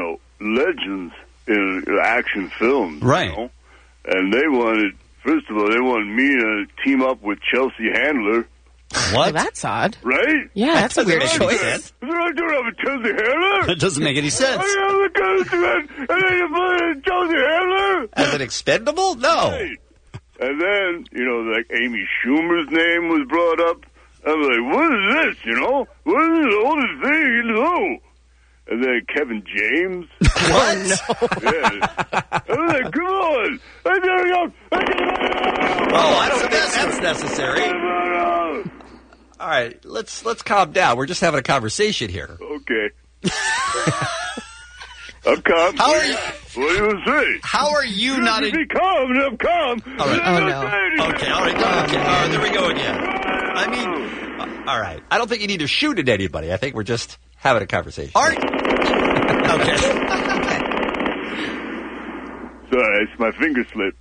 legends in action films. Right. And they wanted, first of all, they wanted me to team up with Chelsea Handler. What? Well, that's odd. Right? Yeah, that's a weird choice. Is that I don't have a Chelsea Handler? That doesn't make any sense. I and then you put Chelsea Handler? As an expendable? No. Right. And then, like Amy Schumer's name was brought up. I'm like, what is this, you know? What is the oldest thing you know? And then Kevin James. What? Yeah. I'm like, come on. Oh, I don't think that's necessary. All right, let's calm down. We're just having a conversation here. Okay. I'm calm. How are you? What do you say? How are you not? Be calm. I'm calm. All right. Oh, no. Okay. All right. Okay. All right. There we go again. I mean, All right. I don't think you need to shoot at anybody. I think we're just having a conversation. all right. Okay. Sorry, it's my finger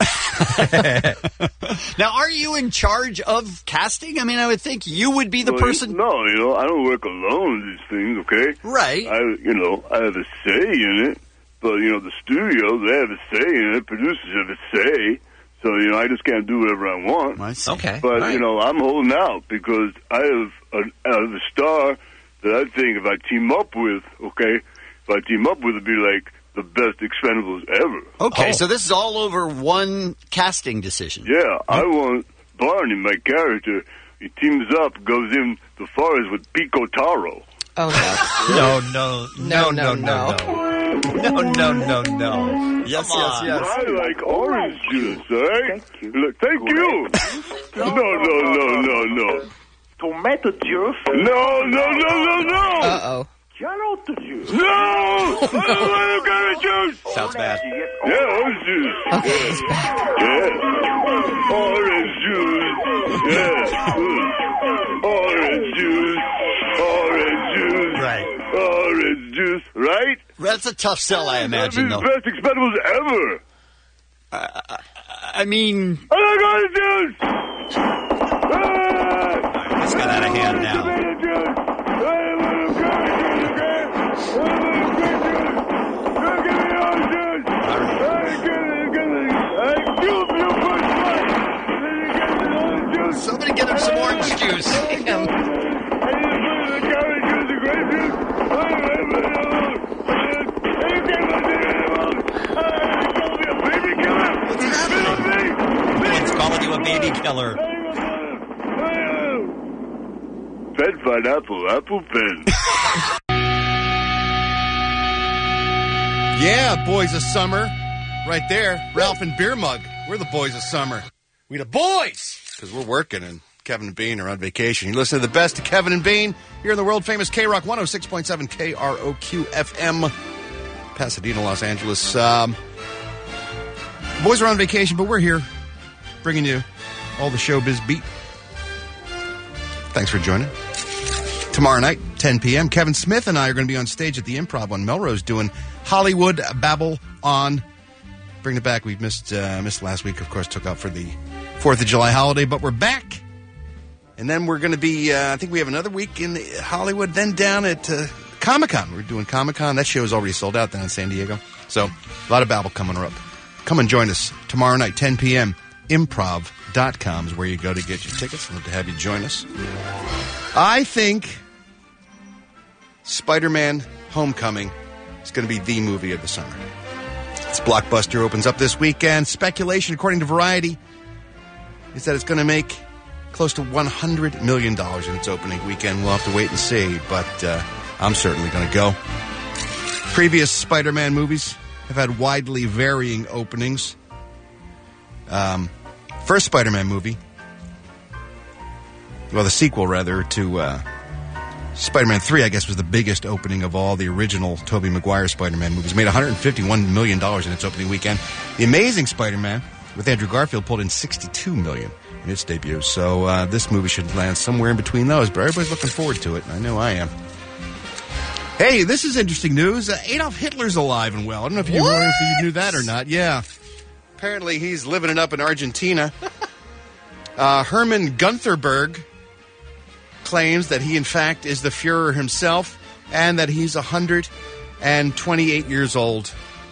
slip. Now, are you in charge of casting? I mean, I would think you would be the Well, person. No, you know, I don't work alone in these things, okay? Right. I have a say in it, but, you know, the studio, they have a say in it, producers have a say, so, you know, I just can't do whatever I want. I see. Okay. But, Right. you know, I'm holding out because I have a star that I think if I team up with, okay, it'd be like the best Expendables ever. Okay, so this is all over one casting decision. Yeah, I want Barney, my character. He teams up, goes in the forest with Pico Taro. Oh, No. Yes, I like orange juice, eh? Thank you. No. Tomato juice. No. Uh-oh. Carrot juice. No! I don't want carrot juice. Sounds bad. Yeah, orange juice. Yeah. Orange juice. Yeah. Orange juice. Right. Orange juice. Right? That's a tough sell, I imagine, That'd though. be the best Expendables ever. I mean, I like orange juice. it's got out of hand now. Tomato juice. Somebody get him some orange juice. Someone's calling you a baby killer. Pen pineapple, apple pen. Yeah, boys of summer. Right there. Ralph and Beer Mug. We're the boys of summer. We the boys! Because we're working and Kevin and Bean are on vacation. You listen to the best of Kevin and Bean here in the world-famous K-Rock 106.7 KROQ FM, Pasadena, Los Angeles. Boys are on vacation, but we're here bringing you all the showbiz beat. Thanks for joining. Tomorrow night, 10 p.m., Kevin Smith and I are going to be on stage at the Improv on Melrose doing Hollywood Babble On. Bring it back. We missed last week, of course, took out for the 4th of July holiday, but we're back. And then we're going to be, I think we have another week in Hollywood, then down at Comic-Con. We're doing Comic-Con. That show is already sold out down in San Diego. So a lot of babble coming up. Come and join us tomorrow night, 10 p.m. Improv.com is where you go to get your tickets. I'd love to have you join us. I think Spider-Man Homecoming is going to be the movie of the summer. Its blockbuster opens up this weekend. Speculation, according to Variety, is that it's going to make close to $100 million in its opening weekend. We'll have to wait and see, but I'm certainly going to go. Previous Spider-Man movies have had widely varying openings. First Spider-Man movie, well, the sequel, rather, to Spider-Man 3, I guess, was the biggest opening of all the original Tobey Maguire Spider-Man movies. It made $151 million in its opening weekend. The Amazing Spider-Man with Andrew Garfield pulled in $62 million in its debut. So this movie should land somewhere in between those, but everybody's looking forward to it, and I know I am. Hey, this is interesting news. Adolf Hitler's alive and well. I don't know if you knew that or not. Yeah. Apparently he's living it up in Argentina. Hermann Guntherberg claims that he, in fact, is the Fuhrer himself and that he's 128 years old.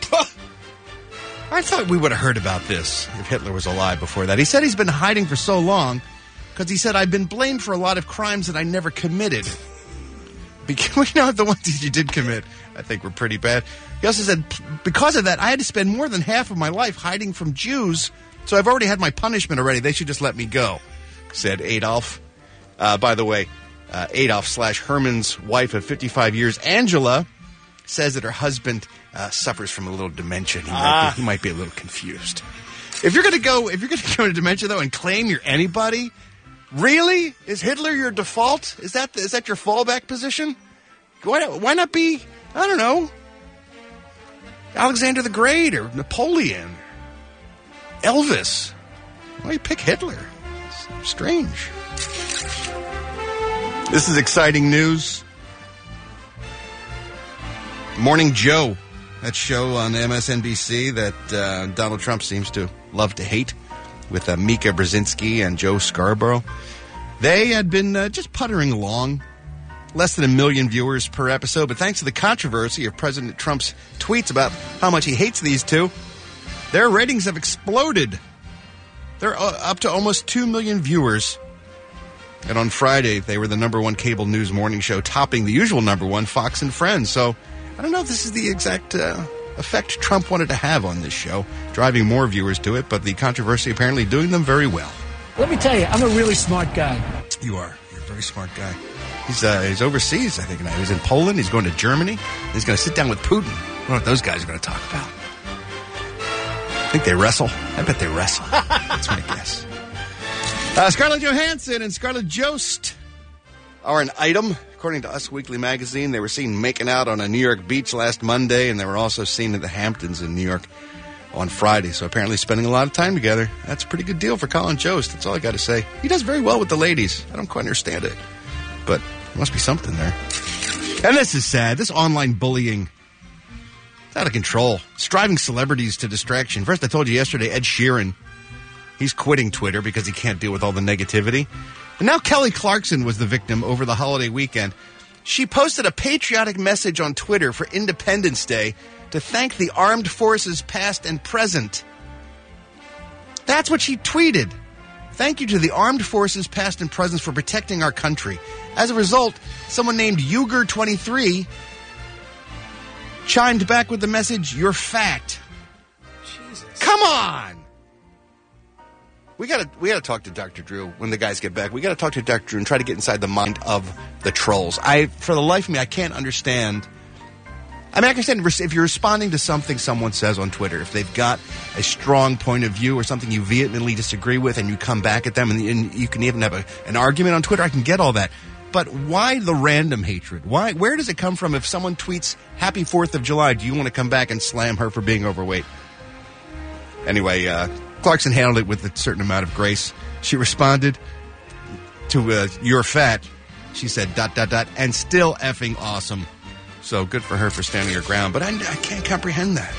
I thought we would have heard about this if Hitler was alive before that. He said he's been hiding for so long because he said, I've been blamed for a lot of crimes that I never committed. Because, the ones that you did commit, I think, were pretty bad. He also said, because of that, I had to spend more than half of my life hiding from Jews, so I've already had my punishment already. They should just let me go, said Adolf. By the way, Adolf/Herman's wife of 55 years, Angela, says that her husband suffers from a little dementia. He might be a little confused. If you're going to go to dementia though and claim you're anybody, really? Is Hitler your default? Is that your fallback position? Why not be, I don't know, Alexander the Great or Napoleon, Elvis? Why do you pick Hitler? It's strange. This is exciting news. Morning Joe, that show on MSNBC that Donald Trump seems to love to hate, with Mika Brzezinski and Joe Scarborough. They had been just puttering along, less than 1 million viewers per episode, but thanks to the controversy of President Trump's tweets about how much he hates these two, their ratings have exploded. They're up to almost 2 million viewers. And on Friday, they were the #1 cable news morning show, topping the usual #1, Fox and Friends. So I don't know if this is the exact effect Trump wanted to have on this show, driving more viewers to it, but the controversy apparently doing them very well. Let me tell you, I'm a really smart guy. You are. You're a very smart guy. He's overseas, I think, now. He's in Poland. He's going to Germany. He's going to sit down with Putin. I don't know what those guys are going to talk about. I think they wrestle. I bet they wrestle. That's my guess. Scarlett Johansson and Scarlett Jost are an item. According to Us Weekly magazine, they were seen making out on a New York beach last Monday, and they were also seen at the Hamptons in New York on Friday. So apparently spending a lot of time together. That's a pretty good deal for Colin Jost. That's all I got to say. He does very well with the ladies. I don't quite understand it, but there must be something there. And this is sad. This online bullying, it's out of control. It's driving celebrities to distraction. First, I told you yesterday, Ed Sheeran, he's quitting Twitter because he can't deal with all the negativity. And now Kelly Clarkson was the victim over the holiday weekend. She posted a patriotic message on Twitter for Independence Day to thank the armed forces past and present. That's what she tweeted. Thank you to the armed forces past and present for protecting our country. As a result, someone named Uger23 chimed back with the message, "You're fat." Jesus. Come on! We gotta talk to Dr. Drew when the guys get back. We gotta talk to Dr. Drew and try to get inside the mind of the trolls. For the life of me, I can't understand. I mean, I can understand if you're responding to something someone says on Twitter, if they've got a strong point of view or something you vehemently disagree with and you come back at them and you can even have an argument on Twitter, I can get all that. But why the random hatred? Where does it come from? If someone tweets, "Happy 4th of July," do you want to come back and slam her for being overweight? Anyway, Clarkson handled it with a certain amount of grace. She responded to "You're fat." She said, ... and still effing awesome. So good for her for standing her ground. But I can't comprehend that.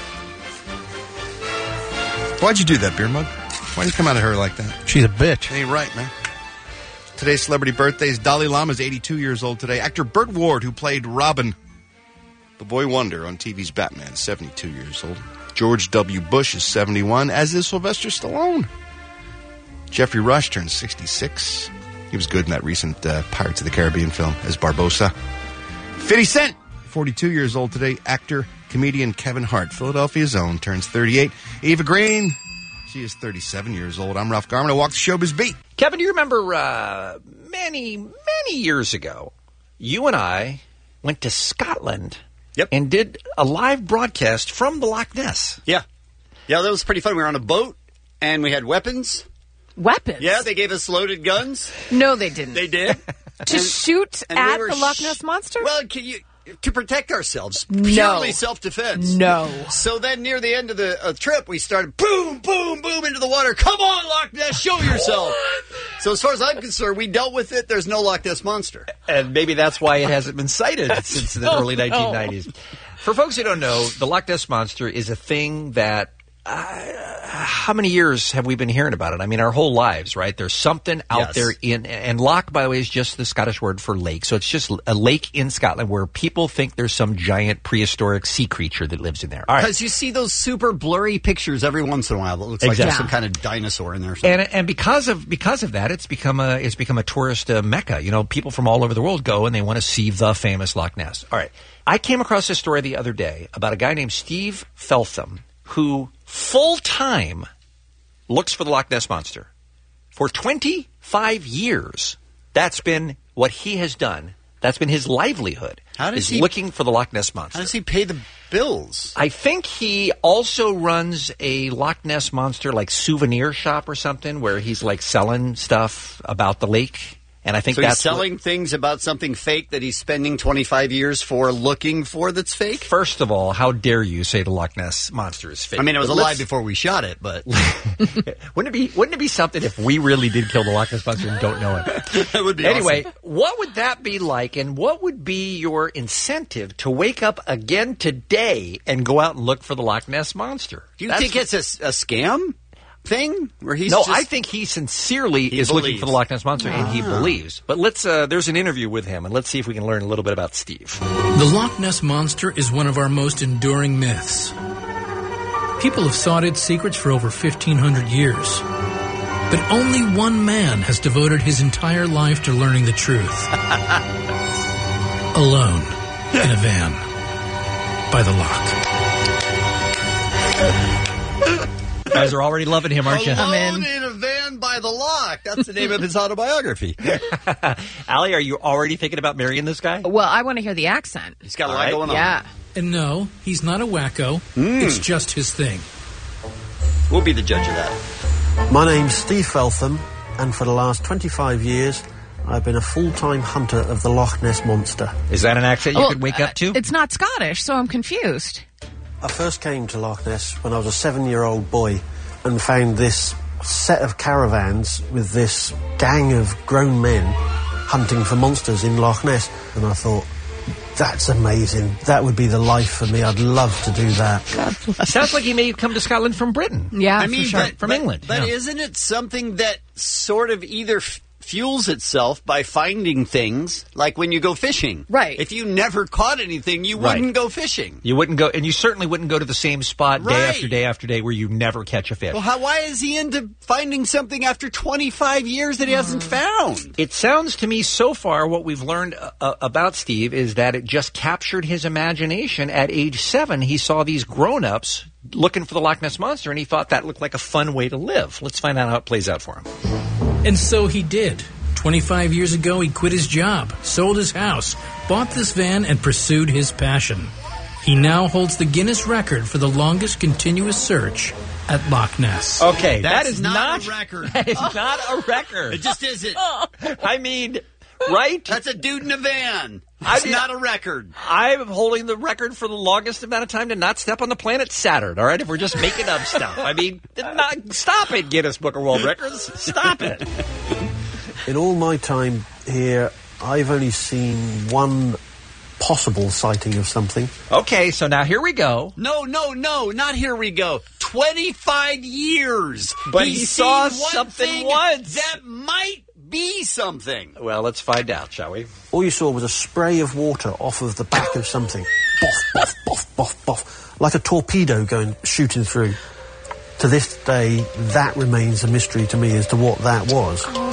Why'd you do that, Beer Mug? Why'd you come out of her like that? She's a bitch. Ain't right, man. Today's celebrity birthdays. Dalai Lama is 82 years old today. Actor Burt Ward, who played Robin, the boy wonder on TV's Batman, 72 years old. George W. Bush is 71, as is Sylvester Stallone. Jeffrey Rush turns 66. He was good in that recent Pirates of the Caribbean film as Barbossa. 50 Cent, 42 years old today. Actor, comedian Kevin Hart, Philadelphia's own, turns 38. Eva Green, she is 37 years old. I'm Ralph Garman. I walk the showbiz beat. Kevin, do you remember many, many years ago, you and I went to Scotland and did a live broadcast from the Loch Ness? Yeah, that was pretty fun. We were on a boat, and we had weapons. Weapons? Yeah, they gave us loaded guns. No, they didn't. They did. To shoot and at we were the Loch Ness Monster? Well, to protect ourselves. No. Purely self-defense. No. So then near the end of the trip, we started boom, boom, boom into the water. Come on, Loch Ness, show yourself. So as far as I'm concerned, we dealt with it. There's no Loch Ness Monster. And maybe that's why it hasn't been cited since the early 1990s. For folks who don't know, the Loch Ness Monster is a thing that how many years have we been hearing about it? I mean, our whole lives, right? There's something out there and loch, by the way, is just the Scottish word for lake. So it's just a lake in Scotland where people think there's some giant prehistoric sea creature that lives in there. All right. Because you see those super blurry pictures every once in a while that looks like there's some kind of dinosaur in there. And because of that, it's become a tourist mecca. You know, people from all over the world go and they want to see the famous Loch Ness. All right. I came across this story the other day about a guy named Steve Feltham who full-time looks for the Loch Ness Monster. For 25 years, That's been what he has done. That's been his livelihood. How does is he- looking for the Loch Ness Monster. How does he pay the bills? I think he also runs a Loch Ness Monster like souvenir shop or something where he's like selling stuff about the lake. And I think So that's he's selling things about something fake that he's spending 25 years for looking for that's fake? First of all, how dare you say the Loch Ness Monster is fake? I mean, it was But alive let's- before we shot it, but... Wouldn't it be something if we really did kill the Loch Ness Monster and don't know it? That would be Anyway, awesome. what would that be like, and what would be your incentive to wake up again today and go out and look for the Loch Ness Monster? Do you think it's a scam thing? Where he's no, just... I think he sincerely He is looking believes. for the Loch Ness Monster, and he Ah. believes. But let's. There's an interview with him, and let's see if we can learn a little bit about Steve. The Loch Ness Monster is one of our most enduring myths. People have sought its secrets for over 1,500 years. But only one man has devoted his entire life to learning the truth. Alone, in a van, by the loch. You guys are already loving him, aren't you? Alone in a van by the loch. That's the name of his autobiography. Allie, are you already thinking about marrying this guy? Well, I want to hear the accent. He's got a All lot right. going on. Yeah. And no, he's not a wacko. It's just his thing. We'll be the judge of that. My name's Steve Feltham, and for the last 25 years, I've been a full-time hunter of the Loch Ness Monster. Is that an accent you Well, could wake up to? It's not Scottish, so I'm confused. I first came to Loch Ness when I was a 7-year-old boy and found this set of caravans with this gang of grown men hunting for monsters in Loch Ness. And I thought, that's amazing. That would be the life for me. I'd love to do that. Sounds like he may have come to Scotland from Britain. Yeah, I mean, for sure. From England. But Yeah. isn't it something that sort of either fuels itself by finding things, like when you go fishing? Right. If you never caught anything, you Right. wouldn't go fishing. You wouldn't go, and you certainly wouldn't go to the same spot day Right. after day after day where you never catch a fish. Well, why is he into finding something after 25 years that he hasn't found? It sounds to me so far what we've learned about Steve is that it just captured his imagination. At age 7, he saw these grown-ups looking for the Loch Ness Monster, and he thought that looked like a fun way to live. Let's find out how it plays out for him. And so he did. 25 years ago, he quit his job, sold his house, bought this van, and pursued his passion. He now holds the Guinness record for the longest continuous search at Loch Ness. Okay, That's that is not a record. That is not a record. It just isn't. I mean, right? That's a dude in a van. I It's mean- not a record. I'm holding the record for the longest amount of time to not step on the planet Saturn, all right? If we're just making up stuff. I mean, stop it, Guinness Book of World Records. Stop it. In all my time here, I've only seen one possible sighting of something. Okay, so now here we go. No, not here we go. 25 years. But He's he saw seen one something thing once. That might be something. Well, let's find out, shall we? All you saw was a spray of water off of the back of something. Boff, boff, boff, boff, boff. Like a torpedo shooting through. To this day, that remains a mystery to me as to what that was. Oh,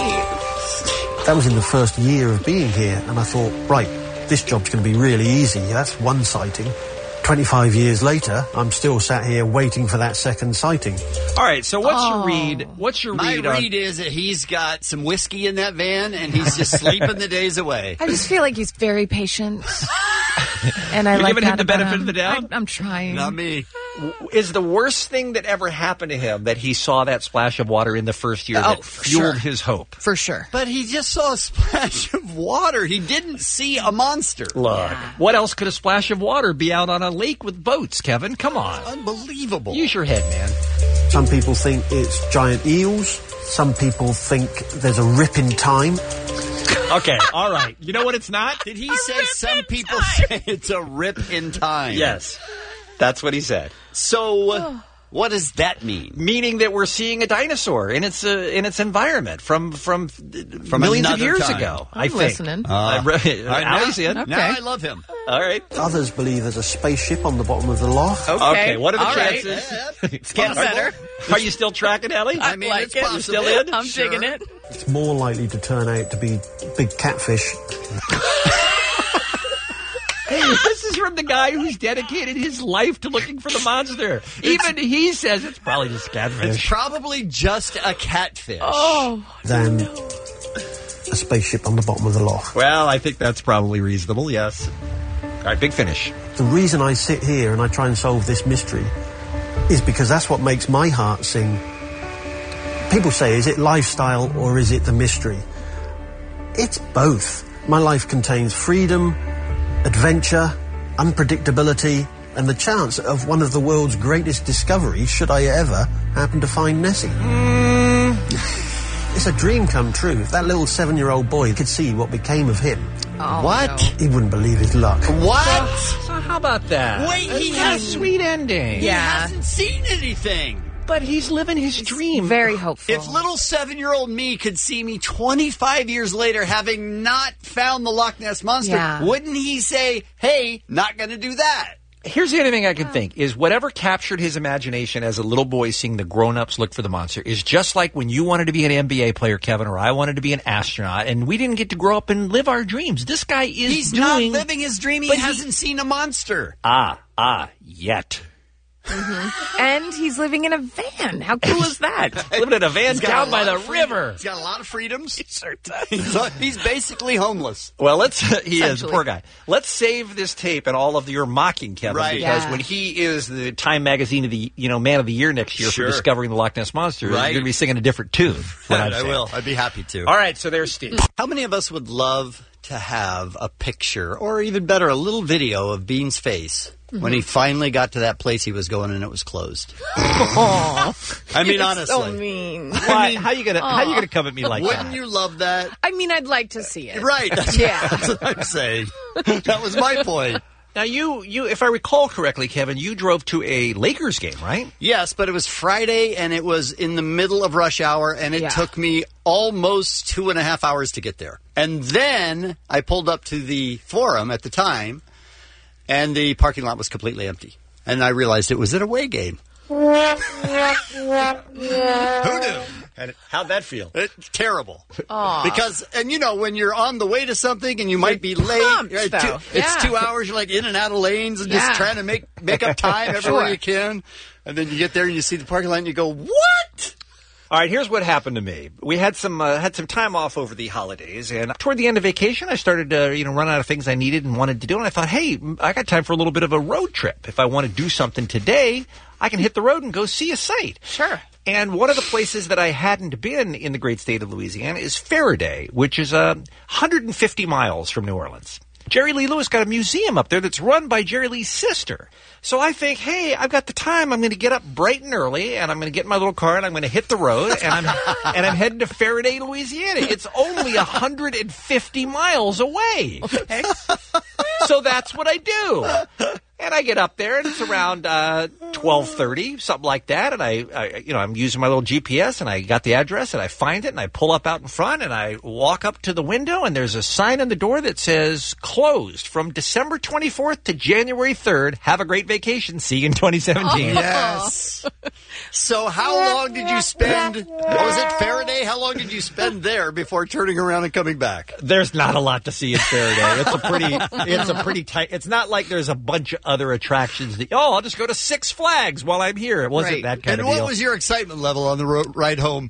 Steve. That was in the first year of being here, and I thought, right, this job's going to be really easy. That's one sighting. 25 years later, I'm still sat here waiting for that second sighting. All right, so what's your read? What's your My read on... read is that he's got some whiskey in that van and he's just sleeping the days away. I just feel like he's very patient. And I You're like giving that him the about benefit him. of the doubt? I'm trying. Not me. Is the worst thing that ever happened to him that he saw that splash of water in the first year that for fueled sure. his hope? For sure. But he just saw a splash of water. He didn't see a monster. Look, what else could a splash of water be out on a lake with boats, Kevin? Come on. Unbelievable. Use your head, man. Some people think it's giant eels. Some people think there's a rip in time. Okay, all right. You know what it's not? Did he say some people say it's a rip in time? Yes. That's what he said. So, what does that mean? Meaning that we're seeing a dinosaur in its environment from millions of another years time. ago. I'm I think. listening. Allie's in. Now I love him. All right. Others believe there's a spaceship on the bottom of the loch. Okay. What are the All right. chances? It's getting better. Are you still tracking, Ellie? I mean, it's it. possible. You still in? I'm digging it. It's more likely to turn out to be big catfish. This is from the guy who's dedicated his life to looking for the monster. Even he says it's probably just It's catfish. probably just a catfish. Oh. Than a a spaceship on the bottom of the loch. Well, I think that's probably reasonable, yes. All right, big finish. The reason I sit here and I try and solve this mystery is because that's what makes my heart sing. People say, is it lifestyle or is it the mystery? It's both. My life contains freedom, adventure, unpredictability, and the chance of one of the world's greatest discoveries should I ever happen to find Nessie. It's a dream come true. If that little 7-year-old boy could see what became of him. Oh, what? No. He wouldn't believe his luck. What? So how about that? Wait, he has has a sweet ending. He hasn't seen anything. But he's living his dream. Very hopeful. If little 7-year-old me could see me 25 years later having not found the Loch Ness Monster, wouldn't he say, hey, not going to do that? Here's the only thing I can think is whatever captured his imagination as a little boy seeing the grown-ups look for the monster is just like when you wanted to be an NBA player, Kevin, or I wanted to be an astronaut, and we didn't get to grow up and live our dreams. This guy is He's not living his dream. He hasn't seen a monster. Yet. Mm-hmm. And he's living in a van. How cool is that? Living in a van down by the river. He's got a lot of freedoms. He sure does. He's basically homeless. Well, he is a poor guy. Let's save this tape and all of your mocking, Kevin, right? Because when he is the Time Magazine of the Man of the Year next year for discovering the Loch Ness Monster, you're going to be singing a different tune. I will. I'd be happy to. All right, so there's Steve. How many of us would love to have a picture, or even better, a little video of Bean's face when he finally got to that place he was going and it was closed? I mean, honestly. So mean. Why? How you gonna come at me like Wouldn't that? you love that? I mean, I'd like to see it. Right. That's what I'm saying. That was my point. Now, you, if I recall correctly, Kevin, you drove to a Lakers game, right? Yes, but it was Friday, and it was in the middle of rush hour, and it took me almost 2.5 hours to get there. And then I pulled up to the Forum at the time, and the parking lot was completely empty. And I realized it was an away game. Who knew? And how'd that feel? It's terrible. Because, and when you're on the way to something and you might be late, it's 2 hours, you're like in and out of lanes and just trying to make up time everywhere you can. And then you get there and you see the parking lot and you go, what? All right, here's what happened to me. We had some time off over the holidays, and toward the end of vacation, I started to run out of things I needed and wanted to do, and I thought, hey, I got time for a little bit of a road trip. If I want to do something today, I can hit the road and go see a site. Sure. And one of the places that I hadn't been in the great state of Louisiana is Faraday, which is 150 miles from New Orleans. Jerry Lee Lewis got a museum up there that's run by Jerry Lee's sister. So I think, hey, I've got the time. I'm going to get up bright and early, and I'm going to get in my little car, and I'm going to hit the road, and I'm heading to Faraday, Louisiana. It's only 150 miles away. Okay? So that's what I do. And I get up there, and it's around 12:30, something like that. And I'm using my little GPS, and I got the address, and I find it, and I pull up out in front, and I walk up to the window, and there's a sign on the door that says closed from December 24th to January 3rd. Have a great vacation. See you in 2017. Yes. So how long did you spend? Was it Faraday? How long did you spend there before turning around and coming back? There's not a lot to see in Faraday. It's a pretty tight. It's not like there's a bunch of other attractions that, I'll just go to Six Flags while I'm here. It wasn't that kind of deal. And what was your excitement level on the ride home?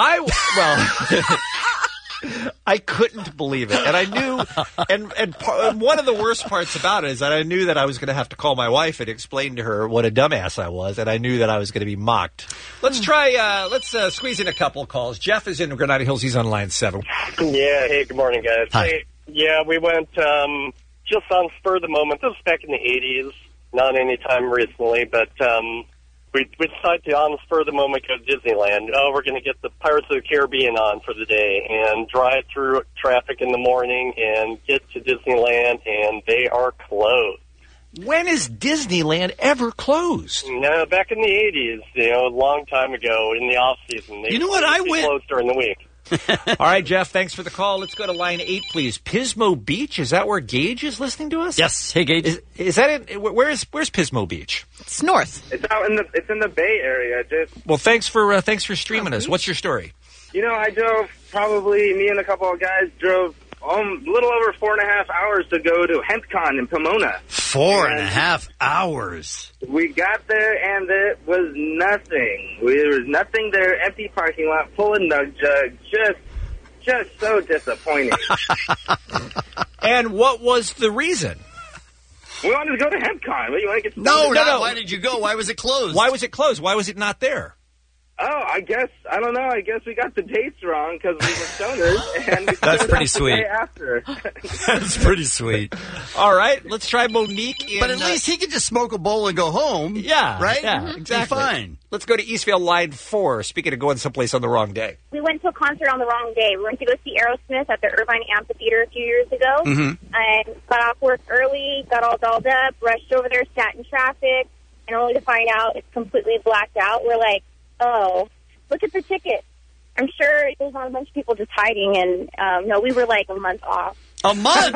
I couldn't believe it. And I knew, and one of the worst parts about it is that I knew that I was going to have to call my wife and explain to her what a dumbass I was, and I knew that I was going to be mocked. Let's squeeze in a couple of calls. Jeff is in Granada Hills. He's on line 7. Yeah, hey, good morning, guys. Hi. Hey, yeah, we went just on spur of the moment. This was back in the 80s, not any time recently, but we decided to, on the spur of the moment, go to Disneyland. We're going to get the Pirates of the Caribbean on for the day and drive through traffic in the morning and get to Disneyland, and they are closed. When is Disneyland ever closed? No, back in the 80s, a long time ago, in the off-season. They closed during the week. All right, Jeff, thanks for the call. Let's go to line 8, please. Pismo Beach, is that where Gage is listening to us? Yes. Hey, Gage. Is that it? Where's Pismo Beach? It's north. It's out it's in the Bay Area. Well, thanks for streaming us. What's your story? I drove me and a couple of guys drove a little over 4.5 hours to go to HempCon in Pomona. 4.5 hours. We got there and it was nothing. There was nothing there. Empty parking lot, full of nug jugs, just so disappointing. And what was the reason? We wanted to go to HempCon. What, you want to get No. started? Why did you go? Why was it closed? Why was it closed? Why was it not there? Oh, I don't know. I guess we got the dates wrong because we were stoners. And we That's showed pretty up the sweet. day after. That's pretty sweet. All right, let's try Monique. But at least he could just smoke a bowl and go home. Yeah, right? Yeah, exactly. Be fine. Let's go to Eastvale Line 4. Speaking of going someplace on the wrong day. We went to a concert on the wrong day. We went to go see Aerosmith at the Irvine Amphitheater a few years ago. And got off work early, got all dolled up, rushed over there, sat in traffic, and only to find out it's completely blacked out. We're like, oh, look at the ticket. I'm sure there's not a bunch of people just hiding. And no, we were like a month off. A month?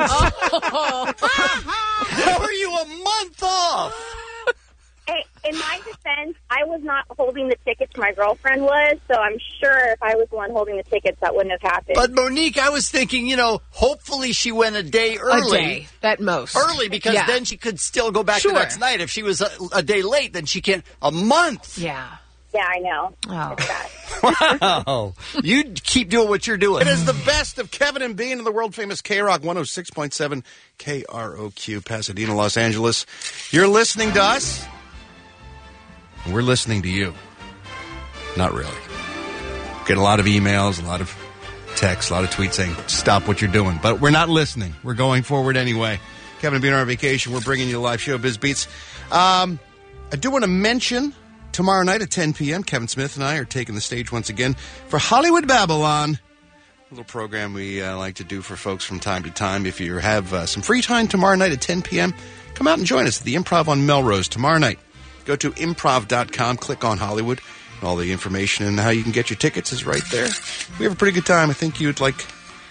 How are you a month off? Hey, in my defense, I was not holding the tickets. My girlfriend was, so I'm sure if I was the one holding the tickets, that wouldn't have happened. But Monique, I was thinking, hopefully she went a day early. A day, at most. Early, because then she could still go back the next night. If she was a day late, then she can't. A month. Yeah. Yeah, I know. Oh. It's bad. Wow. You keep doing what you're doing. It is the best of Kevin and Bean and the world-famous K-Rock 106.7 KROQ, Pasadena, Los Angeles. You're listening to us. We're listening to you. Not really. Get a lot of emails, a lot of texts, a lot of tweets saying, stop what you're doing. But we're not listening. We're going forward anyway. Kevin and Bean are on vacation. We're bringing you the live show, Biz Beats. I do want to mention tomorrow night at 10 p.m., Kevin Smith and I are taking the stage once again for Hollywood Babylon, a little program we like to do for folks from time to time. If you have some free time tomorrow night at 10 p.m., come out and join us at the Improv on Melrose tomorrow night. Go to improv.com, click on Hollywood, and all the information and how you can get your tickets is right there. We have a pretty good time. I think you'd like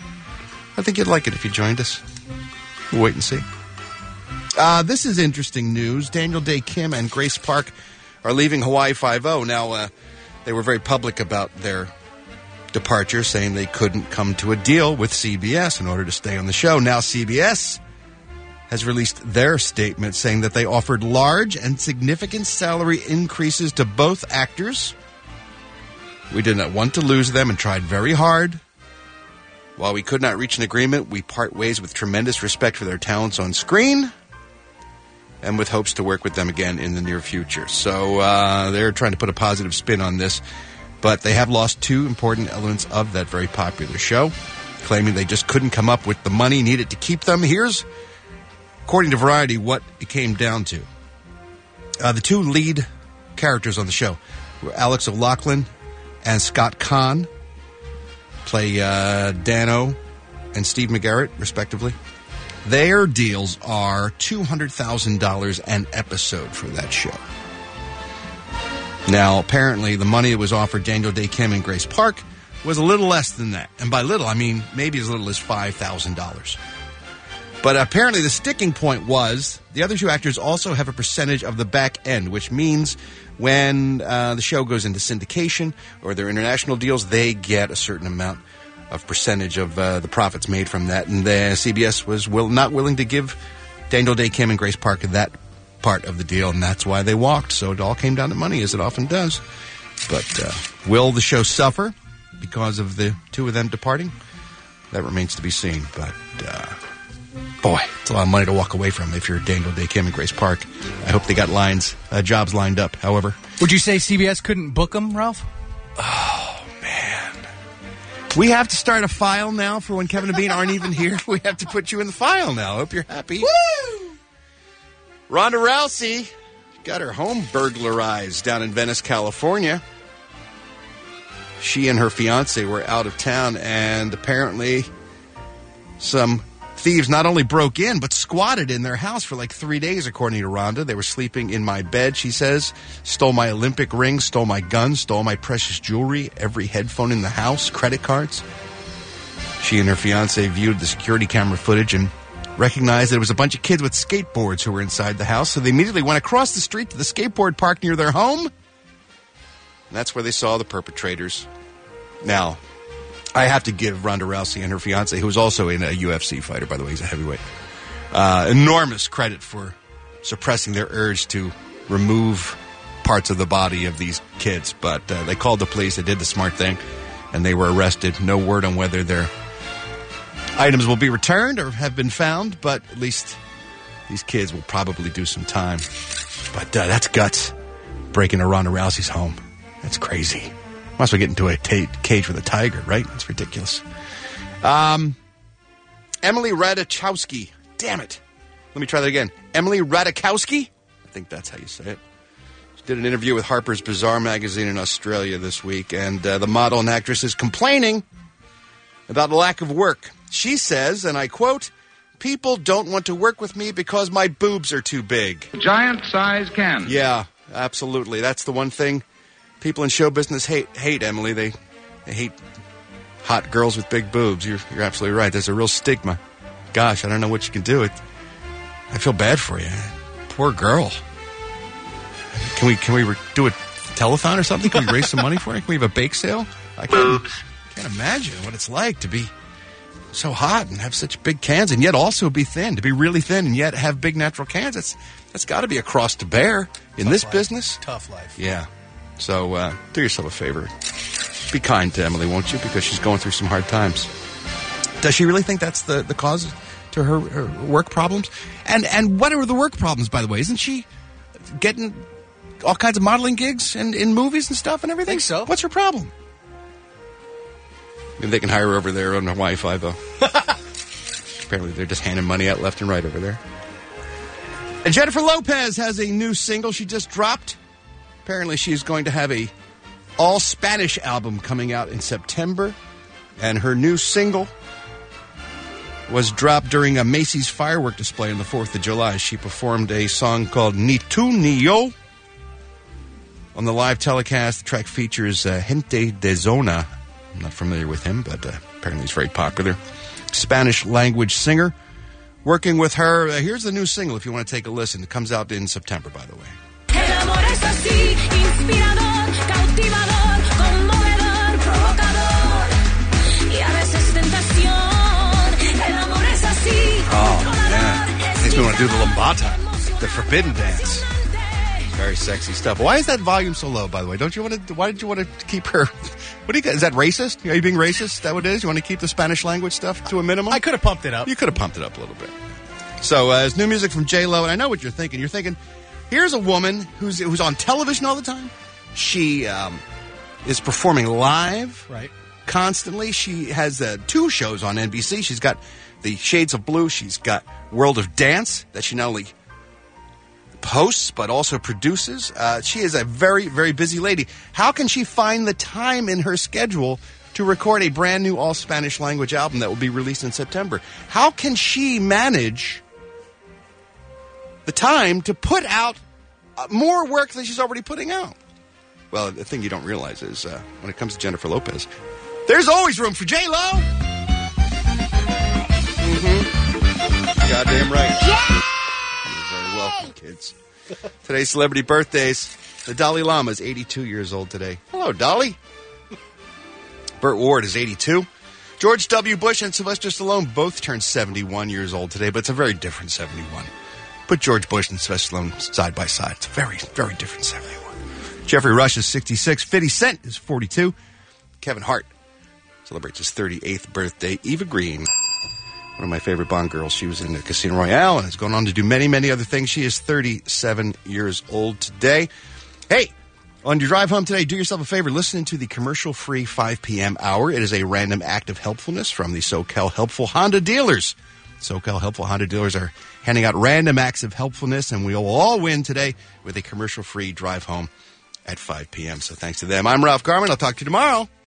it if you joined us. We'll wait and see. This is interesting news. Daniel Day Kim and Grace Park are leaving Hawaii Five-0. Now, they were very public about their departure, saying they couldn't come to a deal with CBS in order to stay on the show. Now, CBS has released their statement saying that they offered large and significant salary increases to both actors. We did not want to lose them and tried very hard. While we could not reach an agreement, we part ways with tremendous respect for their talents on screen and with hopes to work with them again in the near future. So they're trying to put a positive spin on this, but they have lost two important elements of that very popular show, claiming they just couldn't come up with the money needed to keep them. Here's, according to Variety, what it came down to. The two lead characters on the show were Alex O'Loughlin and Scott Kahn, play Dano and Steve McGarrett, respectively. Their deals are $200,000 an episode for that show. Now, apparently, the money that was offered Daniel Day Kim and Grace Park was a little less than that. And by little, I mean maybe as little as $5,000. But apparently the sticking point was the other two actors also have a percentage of the back end, which means when the show goes into syndication or their international deals, they get a certain amount of percentage of the profits made from that. And the CBS was not willing to give Daniel Day Kim and Grace Park that part of the deal, and that's why they walked. So it all came down to money, as it often does. But will the show suffer because of the two of them departing? That remains to be seen. But boy, it's a lot of money to walk away from if you're Daniel Day Kim and Grace Park. I hope they got jobs lined up, however. Would you say CBS couldn't book them, Ralph? Oh, man. We have to start a file now for when Kevin and Bean aren't even here. We have to put you in the file now. I hope you're happy. Woo! Ronda Rousey got her home burglarized down in Venice, California. She and her fiancé were out of town, and apparently some thieves not only broke in, but squatted in their house for like 3 days, according to Rhonda. They were sleeping in my bed, she says. Stole my Olympic ring, stole my gun, stole my precious jewelry, every headphone in the house, credit cards. She and her fiancé viewed the security camera footage and recognized that it was a bunch of kids with skateboards who were inside the house, so they immediately went across the street to the skateboard park near their home. And that's where they saw the perpetrators. Now, I have to give Ronda Rousey and her fiancé, who is also a UFC fighter, by the way, he's a heavyweight, enormous credit for suppressing their urge to remove parts of the body of these kids. But they called the police, they did the smart thing, and they were arrested. No word on whether their items will be returned or have been found, but at least these kids will probably do some time. But that's guts, breaking into Ronda Rousey's home. That's crazy. Might as well get into a cage with a tiger, right? That's ridiculous. Emily Ratajkowski. Damn it. Let me try that again. Emily Ratajkowski? I think that's how you say it. She did an interview with Harper's Bazaar magazine in Australia this week, and the model and actress is complaining about the lack of work. She says, and I quote, "People don't want to work with me because my boobs are too big." Giant size can. Yeah, absolutely. That's the one thing people in show business hate, Emily. They hate hot girls with big boobs. You're absolutely right. There's a real stigma. Gosh, I don't know what you can do. I feel bad for you. Poor girl. Can we do a telethon or something? Can we raise some money for it? Can we have a bake sale? I can't imagine what it's like to be so hot and have such big cans and yet also be thin, to be really thin and yet have big natural cans. That's got to be a cross to bear in this business. Tough life. Yeah. So do yourself a favor. Be kind to Emily, won't you? Because she's going through some hard times. Does she really think that's the cause to her work problems? And what are the work problems, by the way? Isn't she getting all kinds of modeling gigs and in movies and stuff and everything? I think so. What's her problem? Maybe they can hire her over there on the Wi-Fi, though. Apparently they're just handing money out left and right over there. And Jennifer Lopez has a new single she just dropped. Apparently she's going to have a all-Spanish album coming out in September. And her new single was dropped during a Macy's firework display on the 4th of July. She performed a song called Ni Tu Ni Yo. On the live telecast, the track features Gente de Zona. I'm not familiar with him, but apparently he's very popular. Spanish language singer. Working with her, here's the new single if you want to take a listen. It comes out in September, by the way. El amor es así, inspirador, cautivador, conmovedor, provocador, y a veces tentación. El amor es así. Oh, man. Makes me want to do the lambada, the forbidden dance. Very sexy stuff. Why is that volume so low, by the way? Why did you want to keep her... Is that racist? Are you being racist? Is that what it is? You want to keep the Spanish language stuff to a minimum? I could have pumped it up. You could have pumped it up a little bit. So, it's new music from J-Lo, and I know what you're thinking. You're thinking, here's a woman who's on television all the time. She is performing live constantly. She has 2 shows on NBC. She's got the Shades of Blue. She's got World of Dance that she not only hosts but also produces. She is a very, very busy lady. How can she find the time in her schedule to record a brand new all-Spanish language album that will be released in September? How can she manage the time to put out more work than she's already putting out? Well, the thing you don't realize is when it comes to Jennifer Lopez, there's always room for J-Lo. Mm-hmm. Goddamn right. Yeah! You're very welcome, kids. Today's celebrity birthdays. The Dalai Lama is 82 years old today. Hello, Dolly. Burt Ward is 82. George W. Bush and Sylvester Stallone both turned 71 years old today, but it's a very different 71. Put George Bush and Sylvester Stallone side by side. It's a very, very different 71. Jeffrey Rush is 66. 50 Cent is 42. Kevin Hart celebrates his 38th birthday. Eva Green, one of my favorite Bond girls, she was in Casino Royale and has gone on to do many, many other things. She is 37 years old today. Hey, on your drive home today, do yourself a favor. Listen to the commercial-free 5 p.m. hour. It is a random act of helpfulness from the SoCal Helpful Honda dealers. SoCal Helpful Honda dealers are handing out random acts of helpfulness, and we will all win today with a commercial-free drive home at 5 p.m. So thanks to them. I'm Ralph Garman. I'll talk to you tomorrow.